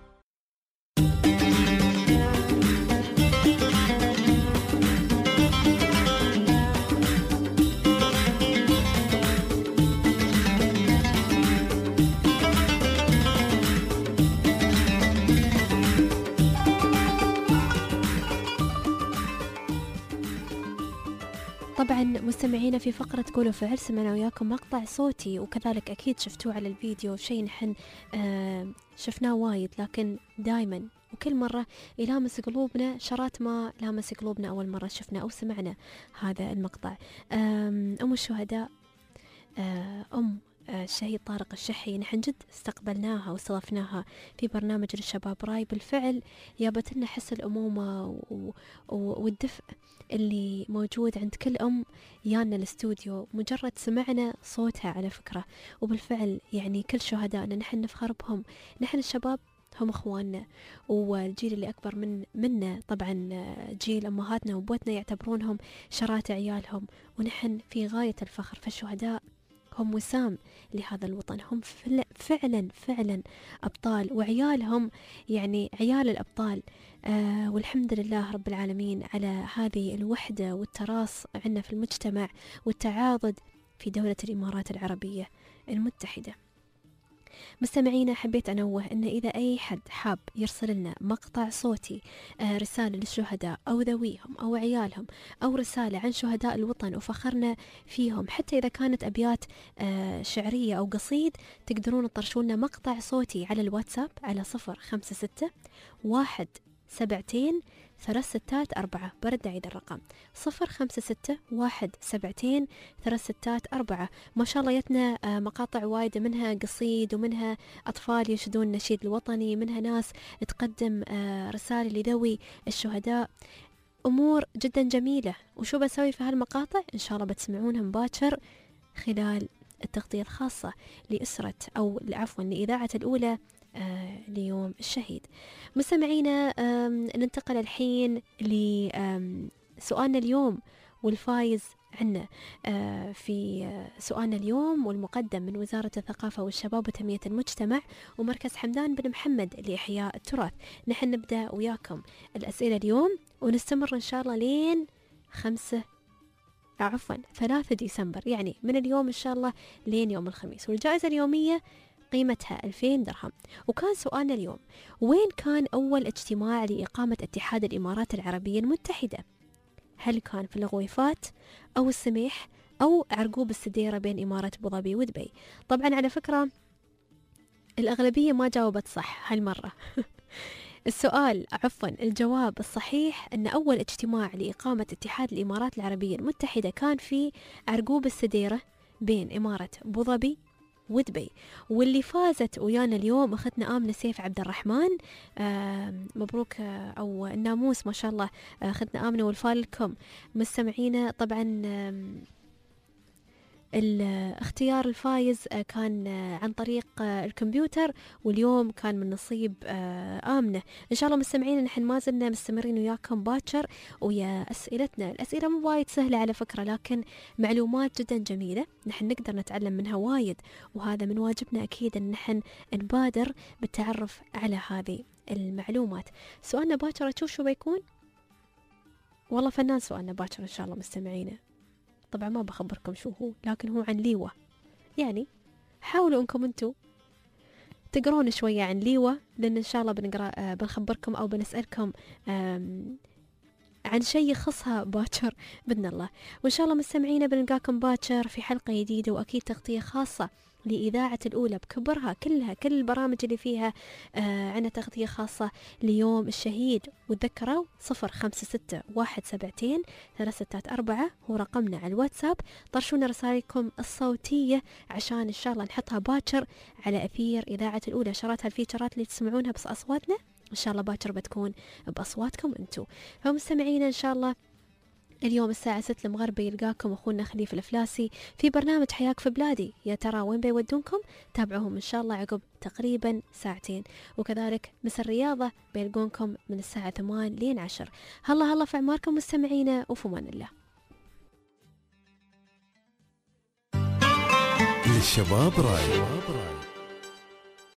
طبعا مستمعينا، في فقرة قولوا فعل سمعنا وياكم مقطع صوتي، وكذلك أكيد شفتوه على الفيديو، شيء نحن آه شفناه وايد، لكن دايما وكل مرة يلامس قلوبنا شرات ما لامس قلوبنا أول مرة شفنا أو سمعنا هذا المقطع. أم الشهداء أم الشهيد طارق الشحي، نحن جد استقبلناها واستضفناها في برنامج للشباب راي. بالفعل جابت لنا حس الأمومة والدفء اللي موجود عند كل أم يانا الاستوديو، مجرد سمعنا صوتها على فكرة. وبالفعل يعني كل شهدائنا نحن نفخر بهم، نحن الشباب هم اخواننا، والجيل اللي اكبر من منا طبعا جيل امهاتنا وابوتنا يعتبرونهم شرات عيالهم، ونحن في غاية الفخر. فالشهداء هم وسام لهذا الوطن، هم فعلا فعلا أبطال، وعيالهم يعني عيال الأبطال. آه والحمد لله رب العالمين على هذه الوحدة والتراص عندنا في المجتمع والتعاضد في دولة الإمارات العربية المتحدة. مستمعينا حبيت أنوه أن إذا أي حد حاب يرسل لنا مقطع صوتي، آه رسالة للشهداء أو ذويهم أو عيالهم، أو رسالة عن شهداء الوطن وفخرنا فيهم، حتى إذا كانت أبيات آه شعرية أو قصيد، تقدرون تطرشون لنا مقطع صوتي على الواتساب على صفر خمسة ستة واحد سبعتين ثلاث ستات أربعة. برد أعيد الرقم صفر خمسة ستة واحد سبعتين ثلاث ستات أربعة. ما شاء الله يتنا مقاطع وايدة، منها قصيد ومنها أطفال ينشدون النشيد الوطني، منها ناس تقدم رسالة لذوي الشهداء، أمور جدا جميلة. وشو بسوي في هالمقاطع؟ إن شاء الله بتسمعونها مباشر خلال التغطية الخاصة لأسرة أو عفوا لإذاعة الأولى آه ليوم الشهيد. مستمعينا ننتقل الحين لسؤالنا اليوم والفايز عنا آه في سؤالنا اليوم، والمقدم من وزارة الثقافة والشباب وتنمية المجتمع ومركز حمدان بن محمد لإحياء التراث. نحن نبدأ وياكم الأسئلة اليوم ونستمر إن شاء الله لين خمسة عفوا ثلاثة ديسمبر، يعني من اليوم إن شاء الله لين يوم الخميس. والجائزة اليومية قيمتها ألفين درهم. وكان سؤالنا اليوم: وين كان أول اجتماع لإقامة اتحاد الإمارات العربية المتحدة؟ هل كان في الغويفات أو السميح أو عرقوب السديرة بين إمارة أبوظبي ودبي؟ طبعا على فكرة الأغلبية ما جاوبت صح هالمرة. السؤال عفوا الجواب الصحيح أن أول اجتماع لإقامة اتحاد الإمارات العربية المتحدة كان في عرقوب السديرة بين إمارة أبوظبي ودبي. واللي فازت ويانا اليوم أختنا آمنة سيف عبد الرحمن، مبروك أو الناموس ما شاء الله أختنا آمنة والفال لكم مستمعينا. طبعا الاختيار الفايز كان عن طريق الكمبيوتر، واليوم كان من نصيب آمنة. إن شاء الله مستمعينا نحن ما زلنا مستمرين وياكم باكر ويا أسئلتنا. الأسئلة مو وايد سهلة على فكرة، لكن معلومات جدا جميلة نحن نقدر نتعلم منها وايد، وهذا من واجبنا أكيد أن نحن نبادر بالتعرف على هذه المعلومات. سؤالنا باكر تشوف شو بيكون؟ والله فنان سؤالنا باكر إن شاء الله مستمعينا. طبعا ما بخبركم شو هو، لكن هو عن ليوة. يعني حاولوا انكم انتوا تقرون شوية عن ليوة، لأن إن شاء الله بنقرأ بنخبركم أو بنسألكم عن شيء يخصها باكر بإذن الله. وإن شاء الله مستمعينا بنلقاكم باكر في حلقة جديدة، وأكيد تغطية خاصة لإذاعة الأولى بكبرها كلها، كل البرامج اللي فيها آه عنا تغطية خاصة ليوم الشهيد. وتذكروا صفر خمسة ستة واحد سبعتين ثلاث ستات أربعة هو رقمنا على الواتساب. طرشونا رسائلكم الصوتية عشان إن شاء الله نحطها باكر على أثير إذاعة الأولى. شرات هالفيتشرات اللي تسمعونها بس أصواتنا إن شاء الله باكر بتكون بأصواتكم أنتوا. فمستمعينا إن شاء الله اليوم الساعة ستة المغرب يلقاكم أخونا خليفة الفلاسي في برنامج حياك في بلادي. يا ترى وين بيودونكم؟ تابعوهم إن شاء الله عقب تقريبا ساعتين. وكذلك مس الرياضة بيلقونكم من الساعة ثمان لين عشر. هلا هلا في عماركم مستمعينا، وفي أمان الله. للشباب راي